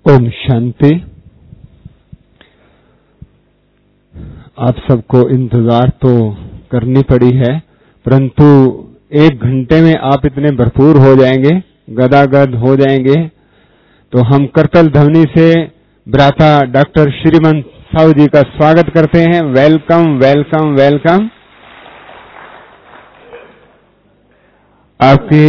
ओम शांति। आप सबको इंतजार तो करनी पड़ी है, परंतु 1 घंटे में आप इतने भरपूर हो जाएंगे, गदागद हो जाएंगे। तो हम करतल ध्वनि से भ्राता डॉक्टर श्रीमंत साहू जी का स्वागत करते हैं। Welcome welcome welcome. आपकी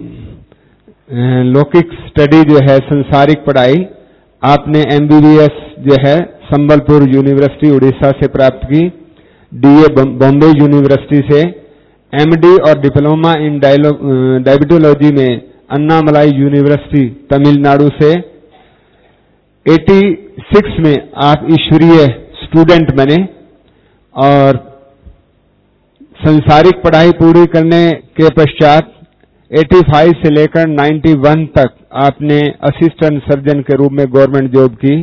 लौकिक स्टडी जो है, संसारिक पढ़ाई, आपने MBBS जो है संबलपुर यूनिवर्सिटी उड़ीसा से प्राप्त की, DA बॉम्बे यूनिवर्सिटी से, MD और डिप्लोमा इन डायबिटोलॉजी में अन्नामलाई यूनिवर्सिटी तमिलनाडु से। 86 में आप ईश्वरीय स्टूडेंट बने और संसारिक पढ़ाई पूरी करने के पश्चात 85 से लेकर 91 तक आपने असिस्टेंट सर्जन के रूप में गवर्नमेंट जॉब की।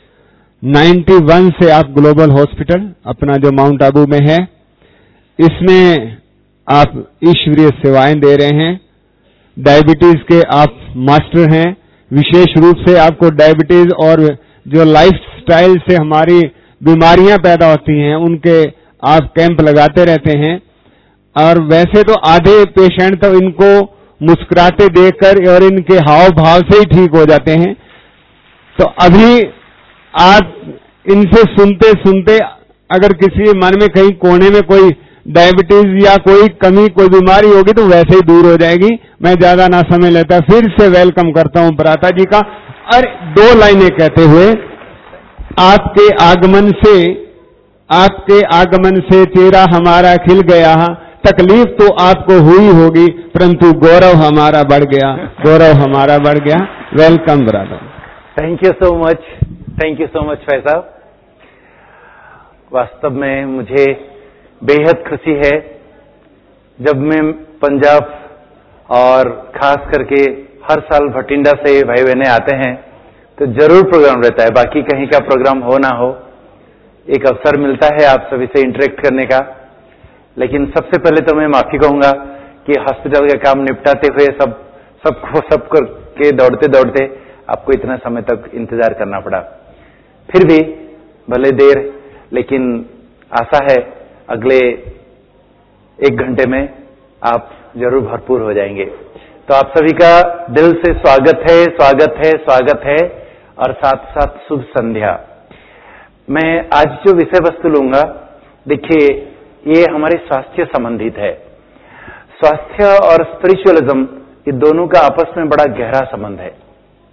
91 से आप ग्लोबल हॉस्पिटल अपना जो माउंट आबू में है, इसमें आप ईश्वरीय सेवाएं दे रहे हैं। डायबिटीज के आप मास्टर हैं। विशेष रूप से आपको डायबिटीज और जो लाइफस्टाइल से हमारी बीमारियां पैदा होती हैं, उनके आप कैंप लगाते रहते हैं। और वैसे तो आधे पेशेंट तो इनको मुस्कुराते देखकर और इनके हाव भाव से ही ठीक हो जाते हैं। तो अभी आप इनसे सुनते सुनते अगर किसी मन में कहीं कोने में कोई डायबिटीज या कोई कमी, कोई बीमारी होगी तो वैसे ही दूर हो जाएगी। मैं ज्यादा ना समय लेता, फिर से वेलकम करता हूं भ्राता जी का। और 2 लाइनें कहते हुए, आपके आगमन से चेहरा हमारा खिल गया, तकलीफ तो आपको हुई होगी, परंतु गौरव हमारा बढ़ गया, गौरव हमारा बढ़ गया। Welcome brother. Thank you so much भाई साहब। वास्तव में मुझे बेहद खुशी है जब मैं पंजाब और खास करके हर साल भटिंडा से भाई बहने आते हैं तो जरूर प्रोग्राम रहता है। बाकी कहीं का प्रोग्राम हो ना हो, एक अवसर मिलता है आप सभी से इंटरेक्ट करने का। लेकिन सबसे पहले तो मैं माफी कहूंगा कि हॉस्पिटल का काम निपटाते हुए सब करके दौड़ते दौड़ते आपको इतना समय तक इंतजार करना पड़ा। फिर भी भले देर, लेकिन आशा है अगले 1 घंटे में आप जरूर भरपूर हो जाएंगे। तो आप सभी का दिल से स्वागत है और साथ साथ शुभ संध्या। मैं आज जो विषय वस्तु लूंगा, देखिए ये हमारे स्वास्थ्य संबंधित है। स्वास्थ्य और स्पिरिचुअलिज्म, ये दोनों का आपस में बड़ा गहरा संबंध है।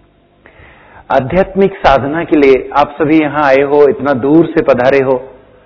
आध्यात्मिक साधना के लिए आप सभी यहां आए हो, इतना दूर से पधारे हो,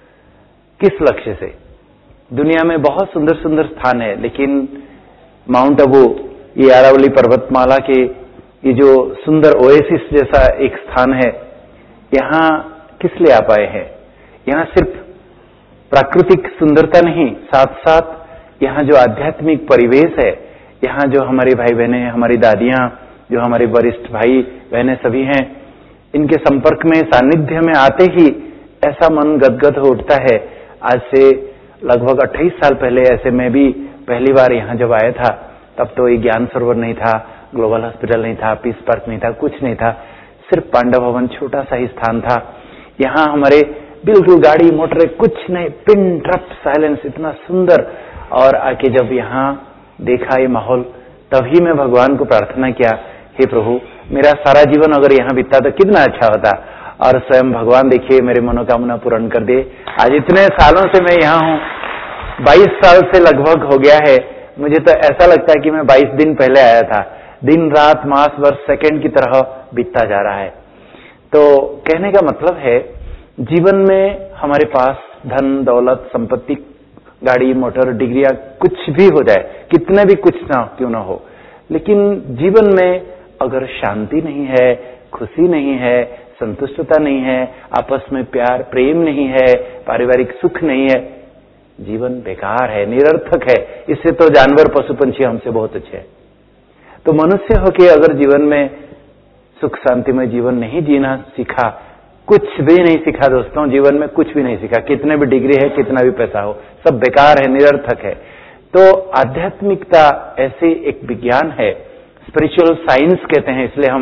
किस लक्ष्य से? दुनिया में बहुत सुंदर सुंदर स्थान है, लेकिन माउंट आबू, ये अरावली पर्वतमाला के ये जो सुंदर ओएसिस जैसा एक स्थान है, यहां किस लिए आप आए हैं? यहां सिर्फ प्राकृतिक सुंदरता नहीं, साथ साथ यहाँ जो आध्यात्मिक परिवेश है, यहाँ जो हमारे भाई बहने, हमारी दादियां, जो हमारे वरिष्ठ भाई बहने सभी हैं, इनके संपर्क में, सानिध्य में आते ही ऐसा मन गदगद हो उठता है। आज से लगभग 28 साल पहले ऐसे मैं भी पहली बार यहाँ जब आया था, तब तो ये ज्ञान सरोवर नहीं था, ग्लोबल हॉस्पिटल नहीं था, पीस पार्क नहीं था, कुछ नहीं था, सिर्फ पांडव भवन छोटा सा ही स्थान था। यहाँ हमारे बिल्कुल गाड़ी मोटर कुछ नहीं, पिन ड्रॉप साइलेंस, इतना सुंदर। और आके जब यहाँ देखा ये माहौल, तभी मैं भगवान को प्रार्थना किया, हे प्रभु, मेरा सारा जीवन अगर यहाँ बीतता तो कितना अच्छा होता। और स्वयं भगवान देखिए मेरे मनोकामना पूर्ण कर दे। आज इतने सालों से मैं यहाँ हूँ, 22 साल से लगभग हो गया है। मुझे तो ऐसा लगता है कि मैं 22 दिन पहले आया था। दिन रात, मास, वर्ष, सेकंड की तरह बीतता जा रहा है। तो कहने का मतलब है, जीवन में हमारे पास धन दौलत संपत्ति, गाड़ी मोटर, डिग्रियां, कुछ भी हो जाए, कितने भी कुछ ना क्यों ना हो, लेकिन जीवन में अगर शांति नहीं है, खुशी नहीं है, संतुष्टता नहीं है, आपस में प्यार प्रेम नहीं है, पारिवारिक सुख नहीं है, जीवन बेकार है, निरर्थक है। इससे तो जानवर पशु पंछी हमसे बहुत अच्छे हैं। तो मनुष्य होके अगर जीवन में सुख शांति में जीवन नहीं जीना सीखा, कुछ भी नहीं सीखा दोस्तों, जीवन में कुछ भी नहीं सीखा, कितने भी डिग्री है, कितना भी पैसा हो, सब बेकार है, निरर्थक है। तो आध्यात्मिकता ऐसे एक विज्ञान है, स्पिरिचुअल साइंस कहते हैं, इसलिए हम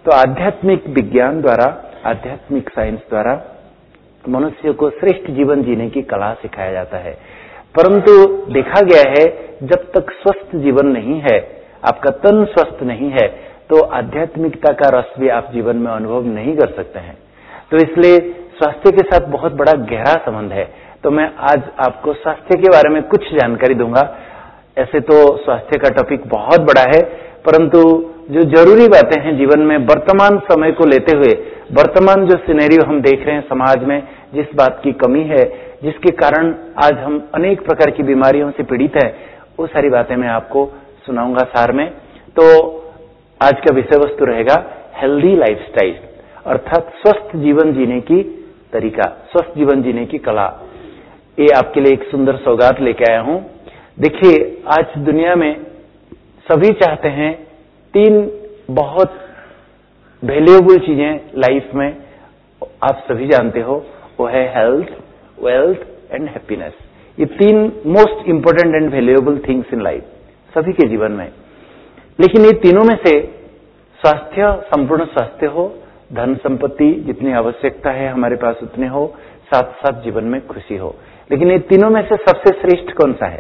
तो आध्यात्मिक विज्ञान द्वारा, आध्यात्मिक साइंस द्वारा मनुष्य को श्रेष्ठ जीवन जीने की कला सिखाया जाता है। परंतु देखा गया है जब तक स्वस्थ जीवन नहीं है, आपका तन स्वस्थ नहीं है, तो आध्यात्मिकता का रस भी आप जीवन में अनुभव नहीं कर सकते हैं। तो इसलिए स्वास्थ्य के साथ बहुत बड़ा गहरा संबंध है। तो मैं आज आपको स्वास्थ्य के बारे में कुछ जानकारी दूंगा। ऐसे तो स्वास्थ्य का टॉपिक बहुत बड़ा है, परंतु जो जरूरी बातें हैं जीवन में, वर्तमान समय को लेते हुए, वर्तमान जो सिनेरियो हम देख रहे हैं समाज में, जिस बात की कमी है, जिसके कारण आज हम अनेक प्रकार की बीमारियों से पीड़ित हैं, वो सारी बातें मैं आपको सुनाऊंगा सार में। तो आज का विषय वस्तु रहेगा हेल्दी लाइफस्टाइल, अर्थात स्वस्थ जीवन जीने की तरीका, स्वस्थ जीवन जीने की कला। ये आपके लिए एक सुंदर सौगात लेके आया हूं। देखिए, आज दुनिया में सभी चाहते हैं 3 बहुत वैल्यूएबल चीजें लाइफ में, आप सभी जानते हो, वो है हेल्थ, वेल्थ एंड हैप्पीनेस। ये 3 most important and valuable things in life, सभी के जीवन में। लेकिन ये तीनों में से स्वास्थ्य, संपूर्ण स्वास्थ्य हो, धन संपत्ति जितनी आवश्यकता है हमारे पास उतने हो, साथ साथ जीवन में खुशी हो, लेकिन ये तीनों में से सबसे श्रेष्ठ कौन सा है?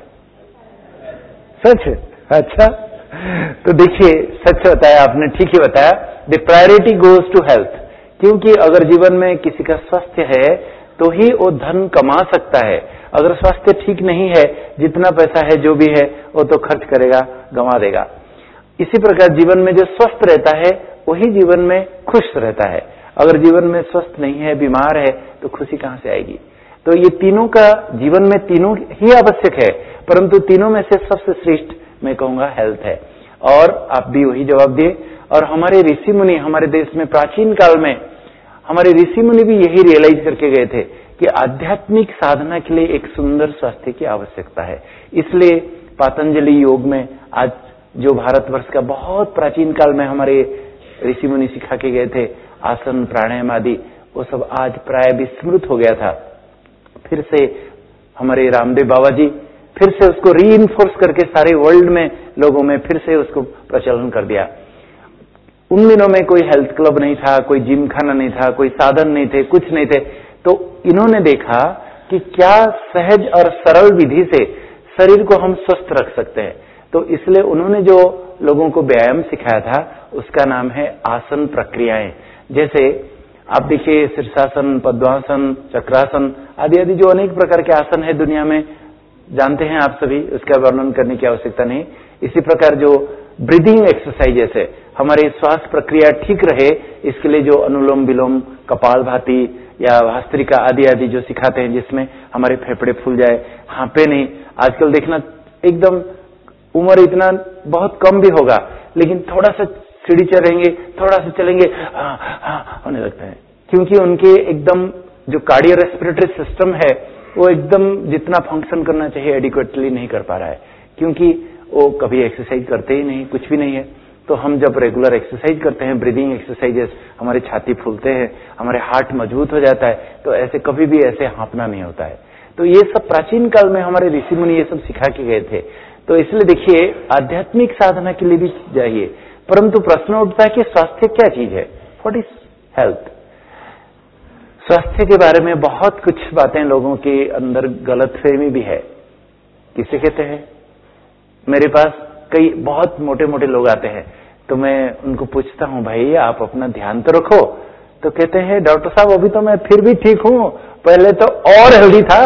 सच? अच्छा, तो देखिए, सच बताया आपने, ठीक ही बताया। The priority goes to health, क्योंकि अगर जीवन में किसी का स्वास्थ्य है तो ही वो धन कमा सकता है। अगर स्वास्थ्य ठीक नहीं है, जितना पैसा है जो भी है वो तो खर्च करेगा, गंवा देगा। इसी प्रकार जीवन में जो स्वस्थ रहता है वही जीवन में खुश रहता है। अगर जीवन में स्वस्थ नहीं है, बीमार है, तो खुशी कहां से आएगी? तो ये तीनों का जीवन में तीनों ही आवश्यक है, परंतु तीनों में से सबसे श्रेष्ठ मैं कहूंगा हेल्थ है। और आप भी वही जवाब दिए। और हमारे ऋषि मुनि, हमारे देश में प्राचीन काल में हमारे ऋषि मुनि भी यही रियलाइज करके गए थे कि आध्यात्मिक साधना के लिए एक सुंदर स्वास्थ्य की आवश्यकता है। इसलिए पतंजलि योग में आज जो भारतवर्ष का बहुत प्राचीन काल में हमारे ऋषि मुनि सिखा के गए थे, आसन, प्राणायाम आदि, वो सब आज प्राय विस्मृत हो गया था। फिर से हमारे रामदेव बाबा जी फिर से उसको रीइंफोर्स करके सारे वर्ल्ड में लोगों में फिर से उसको प्रचलन कर दिया। उन दिनों में कोई हेल्थ क्लब नहीं था, कोई जिम खाना नहीं था, कोई साधन नहीं थे, कुछ नहीं थे। तो इन्होंने देखा कि क्या सहज और सरल विधि से शरीर को हम स्वस्थ रख सकते हैं। तो इसलिए उन्होंने जो लोगों को व्यायाम सिखाया था उसका नाम है आसन प्रक्रियाएं। जैसे आप देखिए, शीर्षासन, पद्मासन, चक्रासन आदि आदि जो अनेक प्रकार के आसन है दुनिया में, जानते हैं आप सभी, उसका वर्णन करने की आवश्यकता नहीं। इसी प्रकार जो ब्रीदिंग एक्सरसाइजेस है, हमारी श्वास प्रक्रिया ठीक रहे, इसके लिए जो अनुलोम विलोम, कपालभाति या भस्त्रिका आदि आदि जो सिखाते हैं, जिसमें हमारे फेफड़े फूल जाए, हाँपे नहीं। आजकल देखना एकदम उम्र इतना बहुत कम भी होगा, लेकिन थोड़ा सा सीढ़ी चढ़ेंगे, थोड़ा सा चलेंगे, होने लगता है, क्योंकि उनके एकदम जो कार्डियो रेस्पिरेटरी सिस्टम है वो एकदम जितना फंक्शन करना चाहिए एडिक्वेटली नहीं कर पा रहा है, क्योंकि वो कभी एक्सरसाइज करते ही नहीं, कुछ भी नहीं है। तो हम जब रेगुलर एक्सरसाइज करते हैं, ब्रीदिंग एक्सरसाइजेस, हमारे छाती फूलते हैं, हमारे हार्ट मजबूत हो जाता है, तो ऐसे कभी भी ऐसे हाँपना नहीं होता है। तो ये सब प्राचीन काल में हमारे ऋषि मुनि ये सब सिखा के गए थे। तो इसलिए देखिए, आध्यात्मिक साधना के लिए भी चाहिए, परंतु प्रश्न उठता है कि स्वास्थ्य क्या चीज है? What is health? स्वास्थ्य के बारे में बहुत कुछ बातें लोगों के अंदर गलतफहमी भी है। किसे कहते हैं? मेरे पास कई बहुत मोटे मोटे लोग आते हैं, तो मैं उनको पूछता हूं, भाई आप अपना ध्यान तो रखो। तो कहते हैं, डॉक्टर साहब अभी तो मैं फिर भी ठीक हूं, पहले तो और हेल्दी था।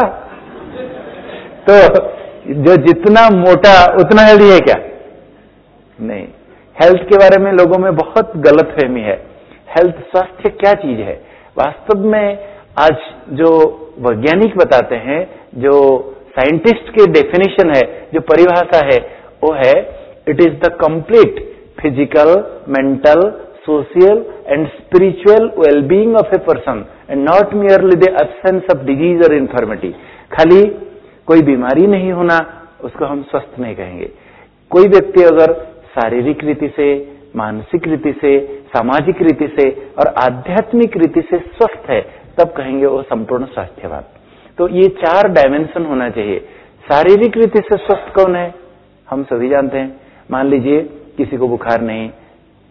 तो जो जितना मोटा उतना हेल्दी है क्या? नहीं। हेल्थ के बारे में लोगों में बहुत गलतफहमी है। हेल्थ, स्वास्थ्य क्या चीज है? वास्तव में आज जो वैज्ञानिक बताते हैं, जो साइंटिस्ट के डेफिनेशन है, जो परिभाषा है, वो है it is the complete physical, mental, social and spiritual wellbeing of a person and not merely the absence of disease और इन्फॉर्मिटी। खाली कोई बीमारी नहीं होना, उसको हम स्वस्थ नहीं कहेंगे। कोई व्यक्ति अगर शारीरिक रीति से, मानसिक रीति से, सामाजिक रीति से और आध्यात्मिक रीति से स्वस्थ है, तब कहेंगे वो संपूर्ण स्वास्थ्यवान। तो ये 4 डायमेंशन होना चाहिए। शारीरिक रीति से स्वस्थ कौन है? हम सभी जानते हैं। मान लीजिए किसी को बुखार नहीं,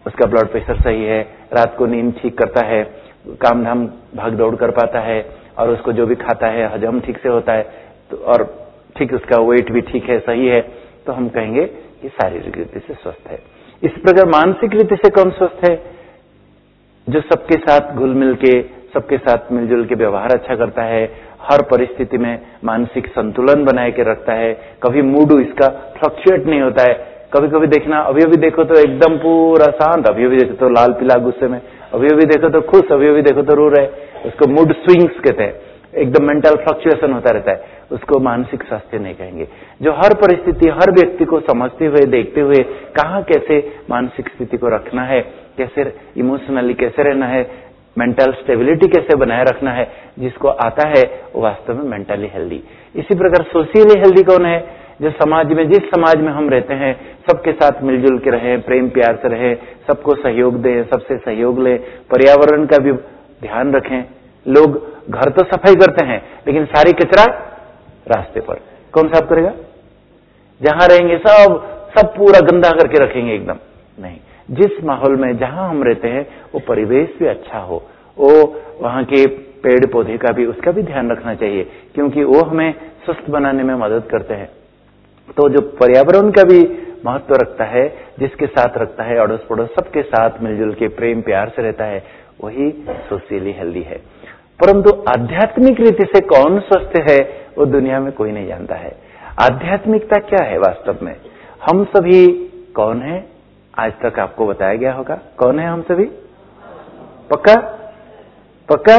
उसका ब्लड प्रेशर सही है, रात को नींद ठीक करता है, काम धाम भाग दौड़ कर पाता है, और उसको जो भी खाता है हजम ठीक से होता है, तो और ठीक उसका वेट भी ठीक है, सही है, तो हम कहेंगे ये शारीरिक रीति से स्वस्थ है। इस प्रकार मानसिक रीति से कौन स्वस्थ है? जो सबके साथ घुल मिल के, सबके साथ मिलजुल के व्यवहार अच्छा करता है, हर परिस्थिति में मानसिक संतुलन बनाए के रखता है, कभी मूड इसका फ्लक्चुएट नहीं होता है। कभी कभी देखना, अभी अभी देखो तो एकदम पूरा शांत, अभी अभी देखो तो लाल पीला गुस्से में, अभी अभी देखो तो खुश, अभी अभी देखो तो रो रहे, उसको मूड स्विंग्स कहते हैं, एकदम मेंटल फ्लक्चुएशन होता रहता है, उसको मानसिक स्वास्थ्य नहीं कहेंगे। जो हर परिस्थिति, हर व्यक्ति को समझते हुए, देखते हुए कहाँ कैसे मानसिक स्थिति को रखना है, कैसे इमोशनली कैसे रहना है, मेंटल स्टेबिलिटी कैसे बनाए रखना है, जिसको आता है वो वास्तव में मेंटली हेल्दी। इसी प्रकार सोशली हेल्दी कौन है? जो समाज में, जिस समाज में हम रहते हैं, सबके साथ मिलजुल के रहें, प्रेम प्यार से रहें, सबको सहयोग दें, सबसे सहयोग लें, पर्यावरण का भी ध्यान रखें। लोग घर तो सफाई करते हैं, लेकिन सारी कचरा रास्ते पर कौन साफ करेगा? जहां रहेंगे सब पूरा गंदा करके रखेंगे एकदम नहीं। जिस माहौल में जहां हम रहते हैं वो परिवेश भी अच्छा हो, वो वहां के पेड़ पौधे का भी, उसका भी ध्यान रखना चाहिए, क्योंकि वो हमें स्वस्थ बनाने में मदद करते हैं। तो जो पर्यावरण का भी महत्व रखता है, जिसके साथ रखता है, अड़ोस पड़ोस सबके साथ मिलजुल के प्रेम प्यार से रहता है, वही सोशली हेल्दी है। परंतु आध्यात्मिक रीति से कौन स्वस्थ है वो दुनिया में कोई नहीं जानता है। आध्यात्मिकता क्या है वास्तव में? हम सभी कौन है? आज तक आपको बताया गया होगा कौन है हम सभी? पक्का पक्का?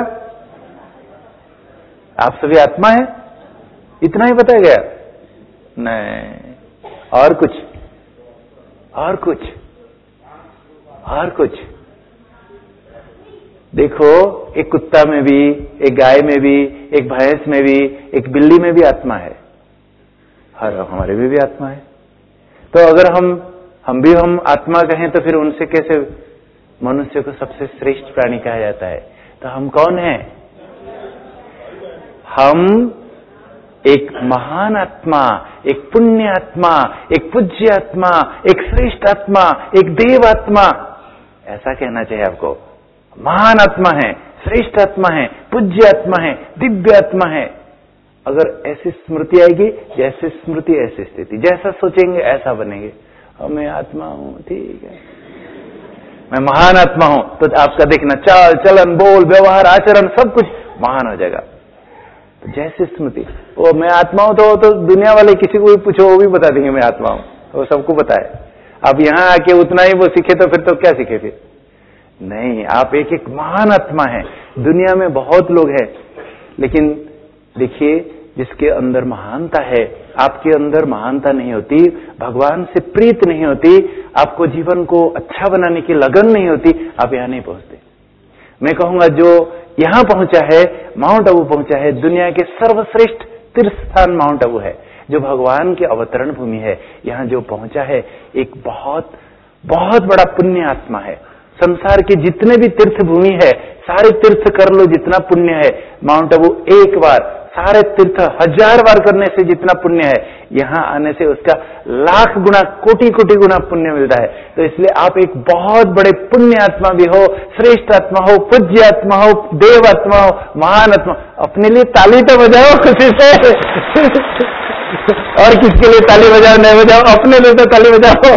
आप सभी आत्मा है, इतना ही बताया गया? नहीं, और कुछ, और कुछ, और कुछ। देखो, एक कुत्ता में भी, एक गाय में भी, एक भैंस में भी, एक बिल्ली में भी आत्मा है, हर हमारे में भी आत्मा है। तो अगर हम आत्मा कहें तो फिर उनसे कैसे मनुष्य को सबसे श्रेष्ठ प्राणी कहा जाता है? तो हम कौन हैं? हम एक महान आत्मा, एक पुण्य आत्मा, एक पूज्य आत्मा, एक श्रेष्ठ आत्मा, एक देव आत्मा, ऐसा कहना चाहिए आपको। महान आत्मा है, श्रेष्ठ आत्मा है, पूज्य आत्मा है, दिव्य आत्मा है। अगर ऐसी स्मृति आएगी, जैसे स्मृति ऐसी स्थिति, जैसा सोचेंगे ऐसा बनेंगे। मैं आत्मा हूं, ठीक है, मैं महान आत्मा हूं, तो आपका देखना चाल चलन बोल व्यवहार आचरण सब कुछ महान हो जाएगा। तो जैसे स्मृति, वो मैं आत्मा हूं तो दुनिया वाले किसी को भी पूछो वो भी बता देंगे मैं आत्मा हूं, वो सबको पता है। अब यहां आके उतना ही वो सीखे तो फिर तो क्या सीखे फिर? नहीं, आप एक एक महान आत्मा है। दुनिया में बहुत लोग हैं, लेकिन देखिए जिसके अंदर महानता है, आपके अंदर महानता नहीं होती, भगवान से प्रीत नहीं होती, आपको जीवन को अच्छा बनाने की लगन नहीं होती, आप यहां नहीं पहुंचते। मैं कहूंगा जो यहां पहुंचा है, माउंट आबू पहुंचा है, दुनिया के सर्वश्रेष्ठ तीर्थ स्थान माउंट आबू है, जो भगवान की अवतरण भूमि है। यहां जो पहुंचा है एक बहुत बहुत बड़ा पुण्य आत्मा है। संसार के जितने भी तीर्थ भूमि है, सारे तीर्थ कर लो जितना पुण्य है, माउंट आबू एक बार, सारे तीर्थ 1000 बार करने से जितना पुण्य है, यहां आने से उसका लाख गुना, कोटि कोटि गुना पुण्य मिलता है। तो इसलिए आप एक बहुत बड़े पुण्य आत्मा भी हो, श्रेष्ठ आत्मा हो, पूज्य आत्मा हो, देव आत्मा हो, महान आत्मा। अपने लिए ताली तो बजाओ खुशी से और किसके लिए ताली बजाओ नहीं बजाओ, अपने लिए तो ताली बजाओ।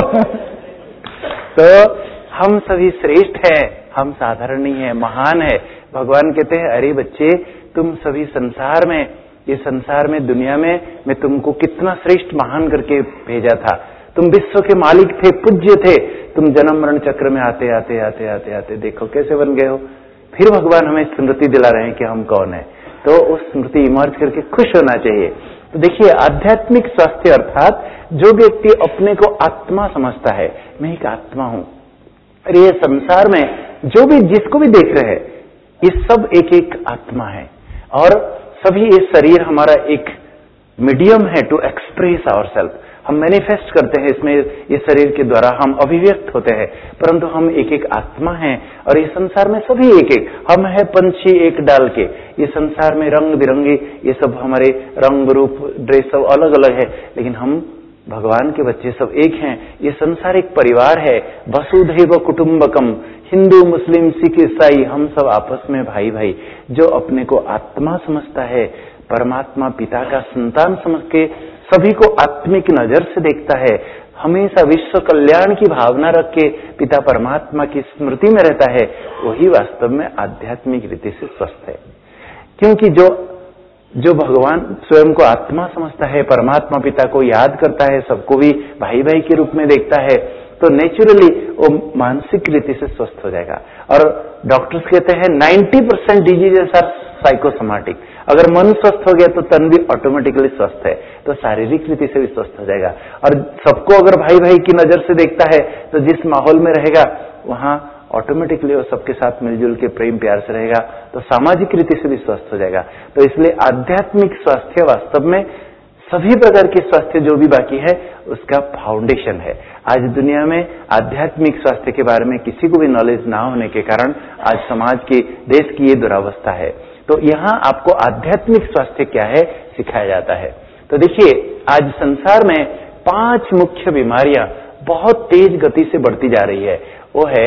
तो हम सभी श्रेष्ठ हैं, हम साधारण नहीं है, महान है। भगवान कहते हैं, अरे बच्चे, तुम सभी संसार में, ये संसार में, दुनिया में मैं तुमको कितना श्रेष्ठ महान करके भेजा था। तुम विश्व के मालिक थे, पूज्य थे, तुम जन्म मरण चक्र में आते आते आते आते आते देखो कैसे बन गए हो। फिर भगवान हमें स्मृति दिला रहे हैं कि हम कौन है, तो उस स्मृति इमर्ज करके खुश होना चाहिए। तो देखिए, आध्यात्मिक स्वास्थ्य अर्थात जो व्यक्ति अपने को आत्मा समझता है, मैं एक आत्मा हूं, अरे ये संसार में जो भी जिसको भी देख रहे हैं, ये सब एक एक आत्मा है, और सभी ये शरीर हमारा एक मीडियम है टू एक्सप्रेस आवरसेल्फ। हम मैनिफेस्ट करते हैं इसमें, ये शरीर के द्वारा हम अभिव्यक्त होते हैं, परंतु हम एक एक आत्मा हैं। और ये संसार में सभी एक एक, हम है पंछी एक डाल के, ये संसार में रंग बिरंगी, ये सब हमारे रंग रूप ड्रेस सब अलग अलग है, लेकिन हम भगवान के बच्चे सब एक हैं, ये संसार एक परिवार है। वसुधैव कुटुंबकम, हिंदू मुस्लिम सिख ईसाई हम सब आपस में भाई भाई। जो अपने को आत्मा समझता है, परमात्मा पिता का संतान समझ के सभी को आत्मिक नजर से देखता है, हमेशा विश्व कल्याण की भावना रख के पिता परमात्मा की स्मृति में रहता है, वही वास्तव में आध्यात्मिक रीति से स्वस्थ है। क्योंकि जो भगवान स्वयं को आत्मा समझता है, परमात्मा पिता को याद करता है, सबको भी भाई भाई के रूप में देखता है, तो नेचुरली वो मानसिक रीति से स्वस्थ हो जाएगा। और डॉक्टर्स कहते हैं 90% डिजीजेस आर साइकोसोमैटिक। अगर मन स्वस्थ हो गया तो तन भी ऑटोमेटिकली स्वस्थ है, तो शारीरिक रीति से भी स्वस्थ हो जाएगा। और सबको अगर भाई भाई की नजर से देखता है तो जिस माहौल में रहेगा वहां ऑटोमेटिकली वो सबके साथ मिलजुल के प्रेम प्यार से रहेगा, तो सामाजिक रीति से भी स्वस्थ हो जाएगा। तो इसलिए आध्यात्मिक स्वास्थ्य वास्तव में सभी प्रकार के स्वास्थ्य जो भी बाकी है उसका फाउंडेशन है। आज दुनिया में आध्यात्मिक स्वास्थ्य के बारे में किसी को भी नॉलेज ना होने के कारण आज समाज की, देश की ये दुरावस्था है। तो यहाँ आपको आध्यात्मिक स्वास्थ्य क्या है सिखाया जाता है। तो देखिए, आज संसार में 5 मुख्य बीमारियां बहुत तेज गति से बढ़ती जा रही है। वो है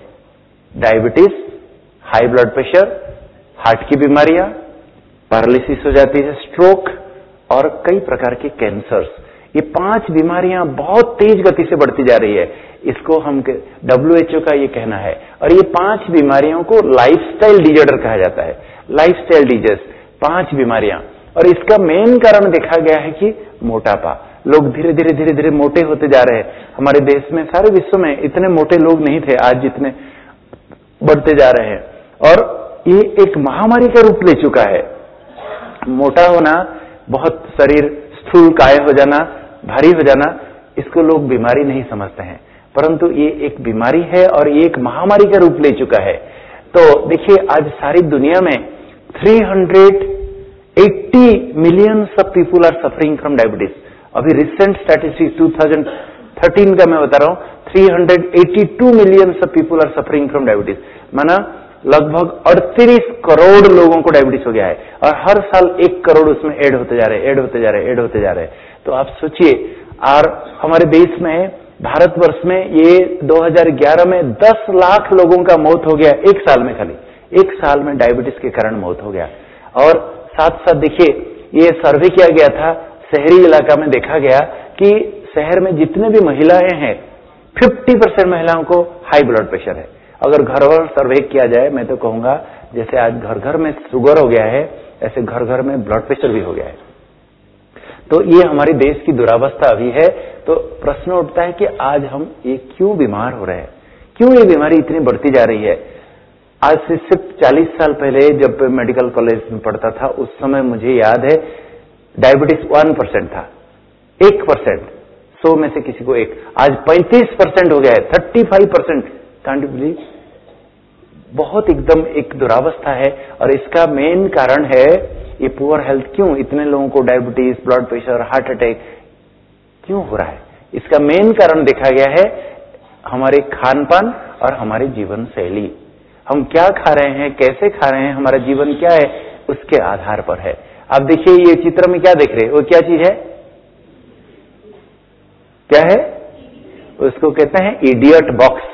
diabetes, high blood pressure, heart की बीमारियां, पैरालिसिस हो जाती है, स्ट्रोक और कई प्रकार के कैंसर्स। ये 5 बीमारियां बहुत तेज गति से बढ़ती जा रही है। इसको हम WHO का ये कहना है। और ये 5 बीमारियों को लाइफस्टाइल डिजॉर्डर कहा जाता है। लाइफस्टाइल डिजीज 5 बीमारियां। और इसका मेन कारण देखा गया है कि मोटापा। लोग धीरे धीरे धीरे धीरे मोटे होते जा रहे हैं। हमारे देश में, सारे विश्व में इतने मोटे लोग नहीं थे, आज जितने बढ़ते जा रहे हैं। और ये एक महामारी का रूप ले चुका है। मोटा होना, बहुत शरीर स्थूल काय हो जाना, भारी हो जाना, इसको लोग बीमारी नहीं समझते हैं, परंतु ये एक बीमारी है और ये एक महामारी का रूप ले चुका है। तो देखिए, आज सारी दुनिया में 380 million people are suffering from diabetes. अभी रिसेंट स्टैटिस्टिक्स 2013 का मैं बता रहा हूं, 382 million people are suffering from diabetes. माना लगभग 38 करोड़ लोगों को डायबिटीज हो गया है और हर साल 1 करोड़ उसमें ऐड होते जा रहे हैं। तो आप सोचिए, और हमारे देश में, भारतवर्ष में ये 2011 में 10 लाख लोगों का मौत हो गया एक साल में। खाली एक साल में डायबिटीज के कारण मौत हो गया। और साथ साथ देखिए, ये सर्वे किया गया था, शहरी इलाका में देखा गया कि शहर में जितने भी महिलाएं हैं 50% महिलाओं को हाई ब्लड प्रेशर है। अगर घर घर सर्वे किया जाए, मैं तो कहूंगा जैसे आज घर घर में शुगर हो गया है, ऐसे घर घर में ब्लड प्रेशर भी हो गया है। तो ये हमारे देश की दुरावस्था अभी है। तो प्रश्न उठता है कि आज हम ये क्यों बीमार हो रहे हैं, क्यों ये बीमारी इतनी बढ़ती जा रही है। आज से सिर्फ 40 साल पहले जब मेडिकल कॉलेज में पढ़ता था, उस समय मुझे याद है डायबिटीज 1% था, 1%, 100 में से किसी को एक। आज 35% हो गया है, 35%। कांट बिलीव, बहुत एकदम एक दुरावस्था है। और इसका मेन कारण है ये पुअर हेल्थ। क्यों इतने लोगों को diabetes, blood pressure, heart attack क्यों हो रहा है? इसका मेन कारण देखा गया है हमारे खान पान और हमारे जीवन शैली। हम क्या खा रहे हैं, कैसे खा रहे हैं, हमारा जीवन क्या है, उसके आधार पर है। आप देखिए, ये चित्र में क्या देख रहे हैं, वो क्या चीज है, क्या है? उसको कहते हैं इडियट बॉक्स।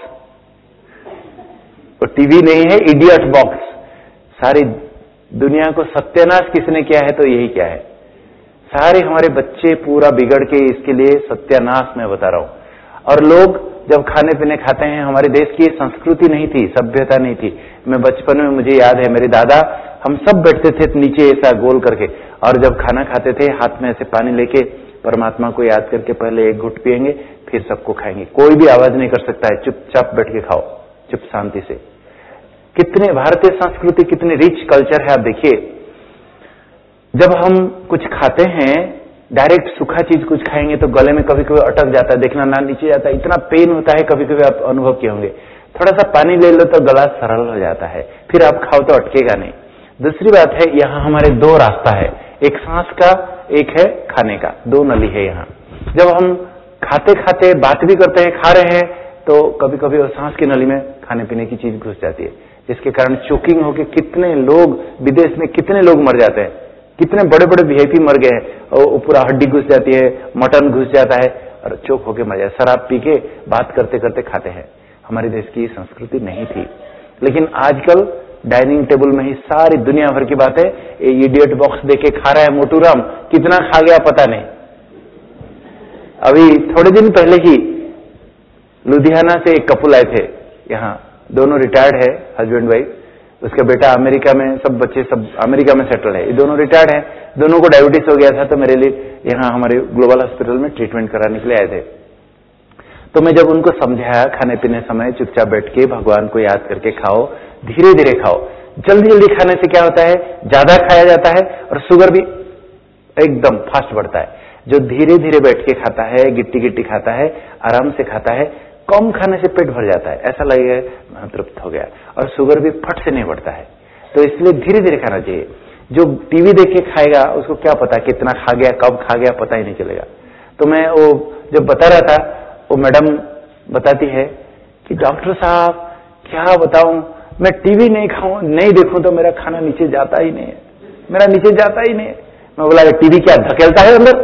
वो टीवी नहीं है, इडियट बॉक्स। सारी दुनिया को सत्यानाश किसने किया है? तो यही क्या है, सारे हमारे बच्चे पूरा बिगड़ के इसके लिए सत्यानाश मैं बता रहा हूं। और लोग जब खाने पीने खाते हैं, हमारे देश की संस्कृति नहीं थी, सभ्यता नहीं थी। मैं बचपन में, मुझे याद है, मेरे दादा, हम सब बैठते थे नीचे ऐसा गोल करके, और जब खाना खाते थे हाथ में ऐसे पानी लेके परमात्मा को याद करके पहले एक घुट पिएंगे, फिर सबको खाएंगे। कोई भी आवाज नहीं कर सकता है, चुपचाप बैठ के खाओ, चुप शांति से। कितने भारतीय संस्कृति, कितने रिच कल्चर है। आप देखिए, जब हम कुछ खाते हैं, डायरेक्ट सूखा चीज कुछ खाएंगे तो गले में कभी कभी अटक जाता है, देखना ना नीचे जाता है, इतना पेन होता है, कभी कभी आप अनुभव किए होंगे। थोड़ा सा पानी ले लो तो गला सरल हो जाता है, फिर आप खाओ तो अटकेगा नहीं। दूसरी बात है, यहाँ हमारे 2 रास्ता है, एक सांस का, एक है खाने का, 2 नली है यहाँ। जब हम खाते खाते बात भी करते हैं, खा रहे हैं, तो कभी कभी वो सांस की नली में खाने पीने की चीज घुस जाती है, जिसके कारण चोकिंग होकर कितने लोग, विदेश में कितने लोग मर जाते हैं। कितने बड़े बड़े वीआईपी मर गए हैं, और पूरा हड्डी घुस जाती है, मटन घुस जाता है और चोक होके मर जाए। शराब पी के बात करते करते खाते हैं। हमारे देश की संस्कृति नहीं थी, लेकिन आजकल डाइनिंग टेबल में ही सारी दुनिया भर की बातें। ये इडियट बॉक्स देके खा रहा है मोटू राम, कितना खा गया पता नहीं। अभी थोड़े दिन पहले ही लुधियाना से एक कपल आए थे यहाँ, दोनों रिटायर्ड है, हस्बैंड वाइफ। उसका बेटा अमेरिका में, सब बच्चे सब अमेरिका में सेटल है। ये दोनों रिटायर्ड हैं, दोनों को डायबिटीज हो गया था, तो मेरे लिए यहाँ हमारे ग्लोबल हॉस्पिटल में ट्रीटमेंट कराने के लिए आए थे। तो मैं जब उनको समझाया, खाने पीने समय चुपचाप बैठ के भगवान को याद करके खाओ, धीरे धीरे खाओ। जल्दी जल्दी खाने से क्या होता है, ज्यादा खाया जाता है और शुगर भी एकदम फास्ट बढ़ता है। जो धीरे धीरे बैठ के खाता है, गिट्टी गिट्टी खाता है, आराम से खाता है, कम खाने से पेट भर जाता है, ऐसा लगेगा तृप्त हो गया, और शुगर भी फट से नहीं बढ़ता है। तो इसलिए धीरे धीरे खाना चाहिए। जो टीवी देख के खाएगा उसको क्या पता कितना खा गया, कब खा गया, पता ही नहीं चलेगा। तो मैं वो जब बता रहा था, वो मैडम बताती है कि डॉक्टर साहब क्या बताऊं, मैं टीवी नहीं खाऊं, नहीं देखूं तो मेरा खाना नीचे जाता ही नहीं है, मेरा नीचे जाता ही नहीं है। मैं बोला टीवी क्या धकेलता है अंदर?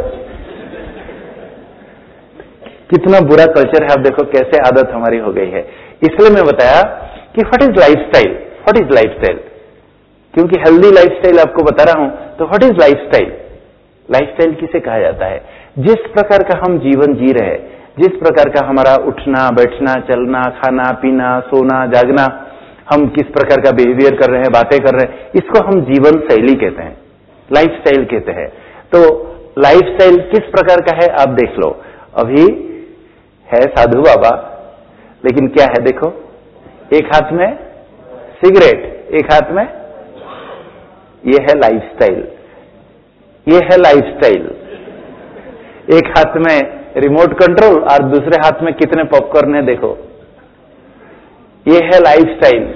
कितना बुरा कल्चर है, आप देखो कैसे आदत हमारी हो गई है। इसलिए मैं बताया कि what is lifestyle, what is lifestyle, क्योंकि हेल्दी लाइफस्टाइल आपको बता रहा हूं। तो व्हाट इज लाइफस्टाइल? लाइफस्टाइल किसे कहा जाता है? जिस प्रकार का हम जीवन जी रहे हैं, जिस प्रकार का हमारा उठना बैठना, चलना, खाना पीना, सोना जागना, हम किस प्रकार का बिहेवियर कर रहे हैं, बातें कर रहे हैं, इसको हम जीवन शैली कहते हैं, लाइफस्टाइल कहते हैं। तो लाइफस्टाइल किस प्रकार का है आप देख लो। अभी है साधु बाबा, लेकिन क्या है देखो, एक हाथ में सिगरेट, एक हाथ में, ये है लाइफस्टाइल, ये है लाइफस्टाइल। एक हाथ में रिमोट कंट्रोल और दूसरे हाथ में कितने पॉपकॉर्न है देखो, ये है लाइफस्टाइल।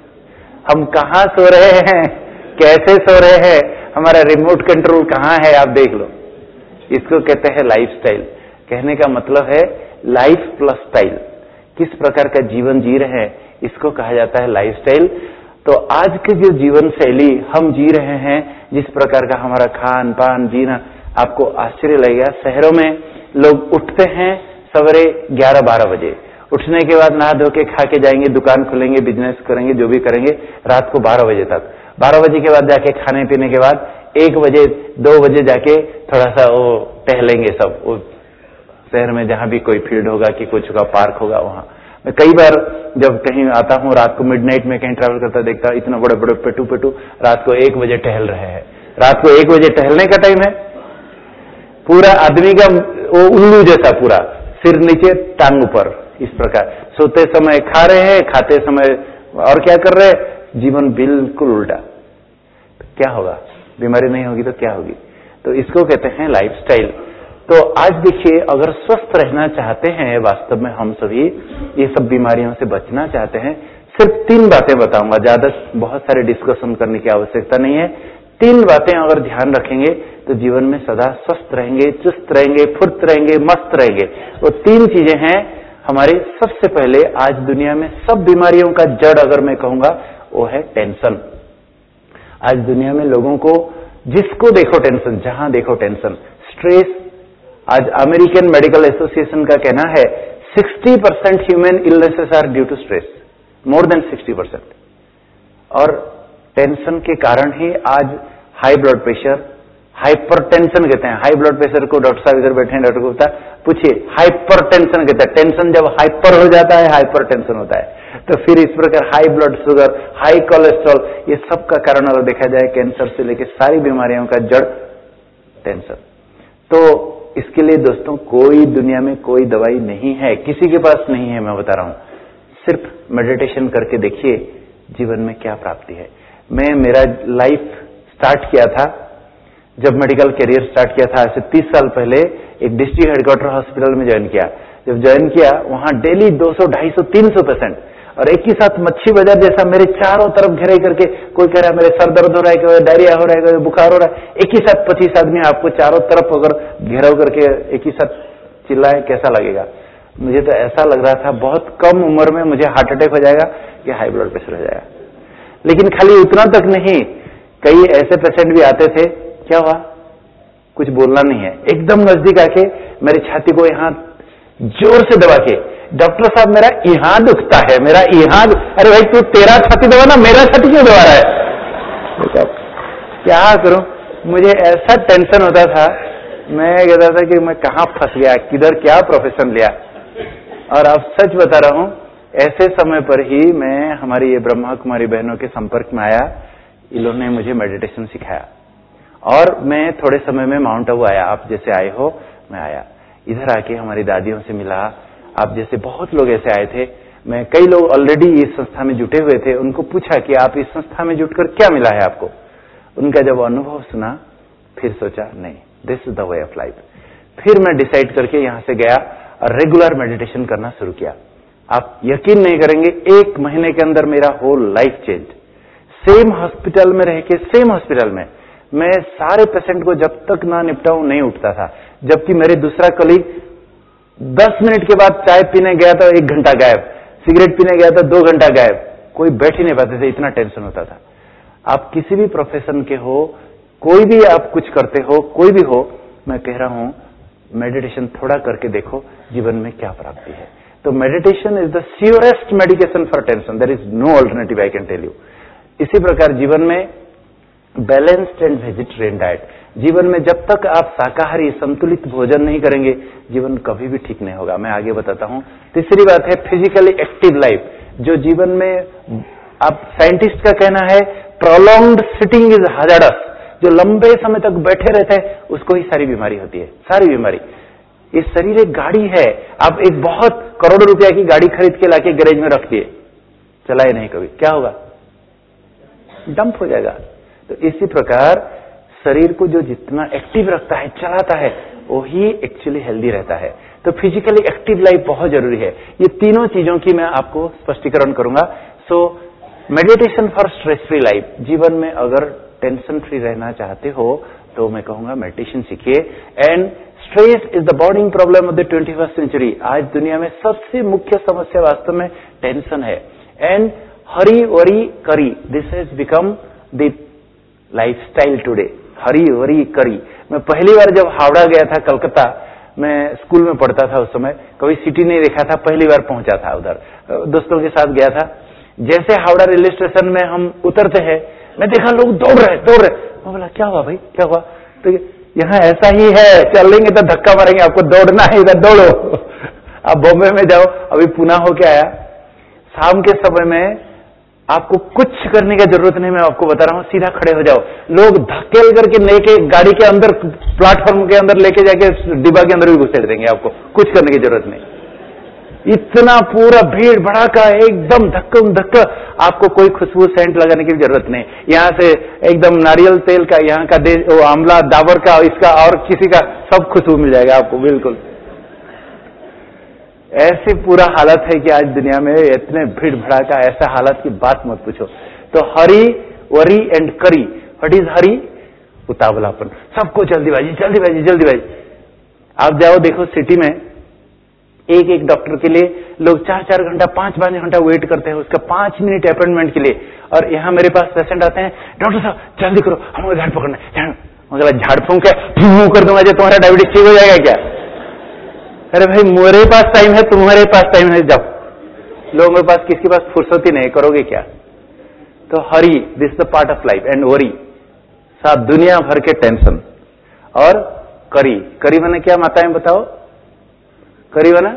हम कहां सो रहे हैं, कैसे सो रहे हैं, हमारा रिमोट कंट्रोल कहां है आप देख लो। इसको कहते हैं लाइफस्टाइल। कहने का मतलब है लाइफ प्लस स्टाइल, किस प्रकार का जीवन जी रहे हैं, इसको कहा जाता है लाइफस्टाइल। तो आज की जो जीवन शैली हम जी रहे हैं, जिस प्रकार का हमारा खान पान जीना, आपको आश्चर्य लगेगा। शहरों में लोग उठते हैं सवेरे 11-12 बजे, उठने के बाद नहा धो के खा के जाएंगे, दुकान खोलेंगे, बिजनेस करेंगे, जो भी करेंगे, रात को 12 बजे तक। 12 बजे के बाद जाके खाने पीने के बाद 1 बजे 2 बजे जाके थोड़ा सा वो टहलेंगे सब, वो शहर में जहां भी कोई फील्ड होगा कि कुछ का पार्क होगा वहां। मैं कई बार जब कहीं आता हूं रात को, मिडनाइट में कहीं ट्रैवल करता देखता, इतना बड़े बड़े पेटू रात को 1 बजे टहल रहे हैं। रात को 1 बजे टहलने का टाइम है, पूरा आदमी का वो उल्लू जैसा, पूरा सिर नीचे टांग ऊपर, इस प्रकार सोते समय खा रहे हैं, खाते समय और क्या कर रहे हैं, जीवन बिल्कुल उल्टा। तो क्या होगा, बीमारी नहीं होगी तो क्या होगी। तो इसको कहते हैं लाइफस्टाइल। तो आज देखिए, अगर स्वस्थ रहना चाहते हैं, वास्तव में हम सभी ये सब बीमारियों से बचना चाहते हैं, सिर्फ 3 बातें बताऊंगा, ज्यादा बहुत सारे डिस्कशन करने की आवश्यकता नहीं है। 3 बातें अगर ध्यान रखेंगे तो जीवन में सदा स्वस्थ रहेंगे, चुस्त रहेंगे, फुर्त रहेंगे, मस्त रहेंगे। वो 3 चीजें हैं हमारे। सबसे पहले, आज दुनिया में सब बीमारियों का जड़ अगर मैं कहूंगा, वो है टेंशन। आज दुनिया में लोगों को जिसको देखो टेंशन, जहां देखो टेंशन, स्ट्रेस। आज अमेरिकन मेडिकल एसोसिएशन का कहना है 60% human illnesses are due to stress, more than 60%। और टेंशन के कारण ही आज हाई ब्लड प्रेशर, हाइपरटेंशन कहते हैं। हाई ब्लड प्रेशर को डॉक्टर साहब इधर बैठे हैं, डॉक्टर को बता पूछिए, हाइपरटेंशन कहते हैं। टेंशन जब हाइपर हो जाता है, हाइपरटेंशन होता है। तो फिर इस प्रकार high blood sugar, high cholesterol, ये सब का कारण अगर देखा जाए, कैंसर से लेकर सारी बीमारियों का जड़ टेंशन। तो इसके लिए दोस्तों कोई दुनिया में कोई दवाई नहीं है, किसी के पास नहीं है। मैं बता रहा हूं, सिर्फ मेडिटेशन करके देखिए जीवन में क्या प्राप्ति है। मैं मेरा लाइफ स्टार्ट किया था, जब मेडिकल करियर स्टार्ट किया था, आज से 30 साल पहले एक डिस्ट्रिक्ट हेडक्वार्टर हॉस्पिटल में ज्वाइन किया। जब ज्वाइन किया, वहां डेली 200, 250, 300 पेशेंट, और एक ही साथ मच्छी बाजार जैसा मेरे चारों तरफ घेरे करके, कोई कह रहा है मेरे सर दर्द हो रहा है, कोई डायरिया हो रहा है, कोई बुखार हो रहा है। एक ही साथ 25 आदमी आपको चारों तरफ अगर घेराव करके एक ही साथ चिल्लाए, कैसा लगेगा। मुझे तो ऐसा लग रहा था बहुत कम उम्र में मुझे हार्ट अटैक हो जाएगा कि हाई ब्लड प्रेशर हो जाएगा। लेकिन खाली उतना तक नहीं, कई ऐसे पेशेंट भी आते थे क्या हुआ? कुछ बोलना नहीं है। एकदम नजदीक आके मेरी छाती को यहाँ जोर से दबा के, डॉक्टर साहब मेरा यहाँ दुखता है, मेरा यहाँ। अरे भाई तू तेरा छाती दबा ना, मेरा छाती क्यों दबा रहा है? क्या करूं? मुझे ऐसा टेंशन होता था, मैं कहता था कि मैं कहाँ फंस गया, किधर क्या प्रोफेशन लिया। और अब सच बता रहा हूं, ऐसे समय पर ही मैं हमारी ये ब्रह्मा कुमारी बहनों के संपर्क में आया। इन्होंने मुझे मेडिटेशन सिखाया और मैं थोड़े समय में माउंट आबू आया। आप जैसे आए हो, मैं आया इधर, आके हमारी दादियों से मिला। आप जैसे बहुत लोग ऐसे आए थे। मैं कई लोग ऑलरेडी इस संस्था में जुटे हुए थे, उनको पूछा कि आप इस संस्था में जुटकर क्या मिला है आपको। उनका जब अनुभव सुना, फिर सोचा नहीं, this is the way of life. फिर मैं डिसाइड करके यहां से गया और रेगुलर मेडिटेशन करना शुरू किया। आप यकीन नहीं करेंगे, 1 महीने के अंदर मेरा whole life change. Same hospital में रह के, सेम हॉस्पिटल में मैं सारे पेशेंट को जब तक ना निपटाऊं नहीं उठता था। जबकि मेरे दूसरा कलीग 10 मिनट के बाद चाय पीने गया तो 1 घंटा गायब, सिगरेट पीने गया तो 2 घंटा गायब, कोई बैठ ही नहीं पाते थे, इतना टेंशन होता था। आप किसी भी प्रोफेशन के हो, कोई भी आप कुछ करते हो, कोई भी हो, मैं कह रहा हूं मेडिटेशन थोड़ा करके देखो, जीवन में क्या प्राप्ति है। तो meditation is the surest medication for tension, there is no alternative, I can tell you. इसी प्रकार जीवन में बैलेंस्ड एंड वेजिटेरियन डाइट, जीवन में जब तक आप शाकाहारी संतुलित भोजन नहीं करेंगे, जीवन कभी भी ठीक नहीं होगा। मैं आगे बताता हूं। तीसरी बात है फिजिकली एक्टिव लाइफ, जो जीवन में आप साइंटिस्ट का कहना है प्रोलॉन्ग्ड सिटिंग इज हैजार्डस। जो लंबे समय तक बैठे रहते हैं उसको ही सारी बीमारी होती है, सारी बीमारी। ये शरीर एक गाड़ी है, आप एक बहुत करोड़ों रुपया की गाड़ी खरीद के लाके गैरेज में रख दिए, चलाए नहीं कभी, क्या होगा? डंप हो जाएगा। तो इसी प्रकार शरीर को जो जितना एक्टिव रखता है, चलाता है, वही एक्चुअली हेल्दी रहता है। तो फिजिकली एक्टिव लाइफ बहुत जरूरी है। ये तीनों चीजों की मैं आपको स्पष्टीकरण करूंगा। So meditation for stress free life, जीवन में अगर टेंशन फ्री रहना चाहते हो तो मैं कहूंगा मेडिटेशन सीखिए। And stress is the burning problem of the 21st century. आज दुनिया में सबसे मुख्य समस्या वास्तव में टेंशन है। And hurry worry curry, this has become the lifestyle today. Hurry worry curry. मैं पहली बार जब हावड़ा गया था, कलकत्ता, मैं स्कूल में पढ़ता था उस समय, कभी सिटी नहीं देखा था, पहली बार पहुंचा था उधर, दोस्तों के साथ गया था। जैसे हावड़ा रेलवे स्टेशन में हम उतरते हैं, मैं देखा लोग दौड़ रहे। मैं बोला क्या हुआ भाई, क्या हुआ? तो यहाँ ऐसा ही है, चलेंगे तो धक्का मारेंगे, आपको दौड़ना है, इधर दौड़ो। आप बॉम्बे में जाओ, अभी पुणे होके आया, शाम के समय में आपको कुछ करने की जरूरत नहीं, मैं आपको बता रहा हूं, सीधा खड़े हो जाओ। लोग धक्केल करके लेके गाड़ी के अंदर, प्लेटफॉर्म के अंदर लेके जाके डिब्बा के अंदर भी घुसेड़ देंगे, आपको कुछ करने की जरूरत नहीं। इतना पूरा भीड़ भड़ाका, एकदम धक्कम धक्का, आपको कोई खुशबू सेंट लगाने की जरूरत नहीं। यहाँ से एकदम नारियल तेल का, यहाँ का वो आंवला, डाबर का, इसका और किसी का, सब खुशबू मिल जाएगा आपको। बिल्कुल ऐसी पूरा हालत है कि आज दुनिया में इतने भीड़ भड़ाका, ऐसा हालत की बात मत पूछो। तो hurry worry and curry. What is hurry? उतावलापन, सबको जल्दीबाजी जल्दीबाजी जल्दीबाजी। आप जाओ देखो सिटी में, एक एक डॉक्टर के लिए लोग 4-4 घंटा 5-5 घंटा वेट करते हैं उसका 5 मिनट अपॉइंटमेंट के लिए। और यहाँ मेरे पास पेशेंट आते हैं, डॉक्टर साहब जल्दी करो, हमें झाड़ पकड़ना है। मतलब झाड़ फूंक के कर दूंगा, जो तुम्हारा डायबिटीज ठीक हो जाएगा क्या? अरे भाई मेरे पास टाइम है, तुम्हारे पास टाइम है, जाओ। लोगों के पास, किसके पास फुर्सत ही नहीं, करोगे क्या? तो hurry, this the part of life. And worry, साथ दुनिया भर के टेंशन। और करी, करी माने क्या माताएं बताओ? करी बना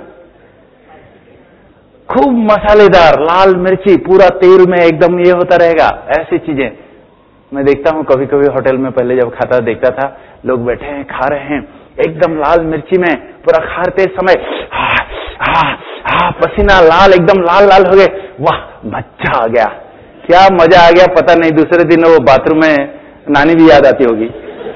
खूब मसालेदार, लाल मिर्ची पूरा तेल में एकदम ये होता रहेगा, ऐसी चीजें मैं देखता हूं। कभी कभी होटल में पहले जब खाता देखता था, लोग बैठे हैं, खा रहे हैं, एकदम लाल मिर्ची में पूरा खाते समय पसीना लाल, एकदम लाल लाल हो गए। वाह, मजा आ गया, क्या मजा आ गया पता नहीं। दूसरे दिन वो बाथरूम में नानी भी याद आती होगी,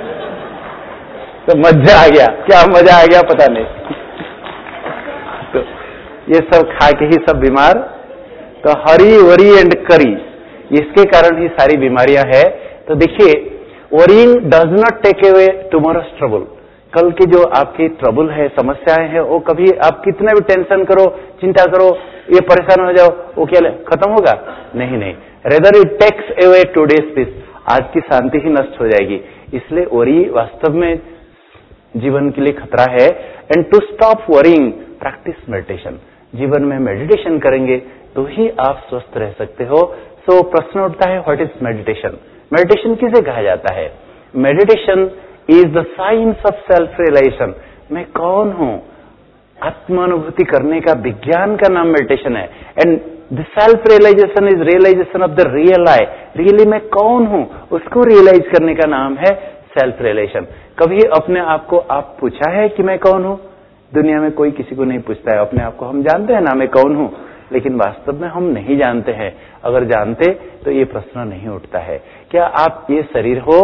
तो मजा आ गया, क्या मजा आ गया पता नहीं। तो ये सब खा के ही सब बीमार। तो हरी वरी एंड करी, इसके कारण ही सारी बीमारियां हैं। तो देखिए, worrying does not take away tomorrow's trouble. कल के जो आपकी ट्रबल है, समस्याएं हैं, वो कभी आप कितना भी टेंशन करो, चिंता करो, ये परेशान हो जाओ, वो क्या खत्म होगा? नहीं नहीं। Rather it takes away today's peace, आज की शांति ही नष्ट हो जाएगी। इसलिए वरी वास्तव में जीवन के लिए खतरा है। And to stop worrying practice meditation. जीवन में मेडिटेशन करेंगे तो ही आप स्वस्थ रह सकते हो। सो प्रश्न उठता है, व्हाट इज मेडिटेशन? मेडिटेशन किसे कहा जाता है? Meditation is the science of self realisation. मैं कौन हूं, आत्मानुभूति करने का विज्ञान का नाम मेडिटेशन है। And the self realisation is realisation of the real I. Really मैं कौन हूं उसको रियलाइज करने का नाम है सेल्फ रियलाइजेशन। कभी अपने आप को आप पूछा है कि मैं कौन हूं? दुनिया में कोई किसी को नहीं पूछता है अपने आप को। हम जानते हैं ना मैं कौन हूं, लेकिन वास्तव में हम नहीं जानते हैं। अगर जानते तो ये प्रश्न नहीं उठता है। क्या आप ये शरीर हो?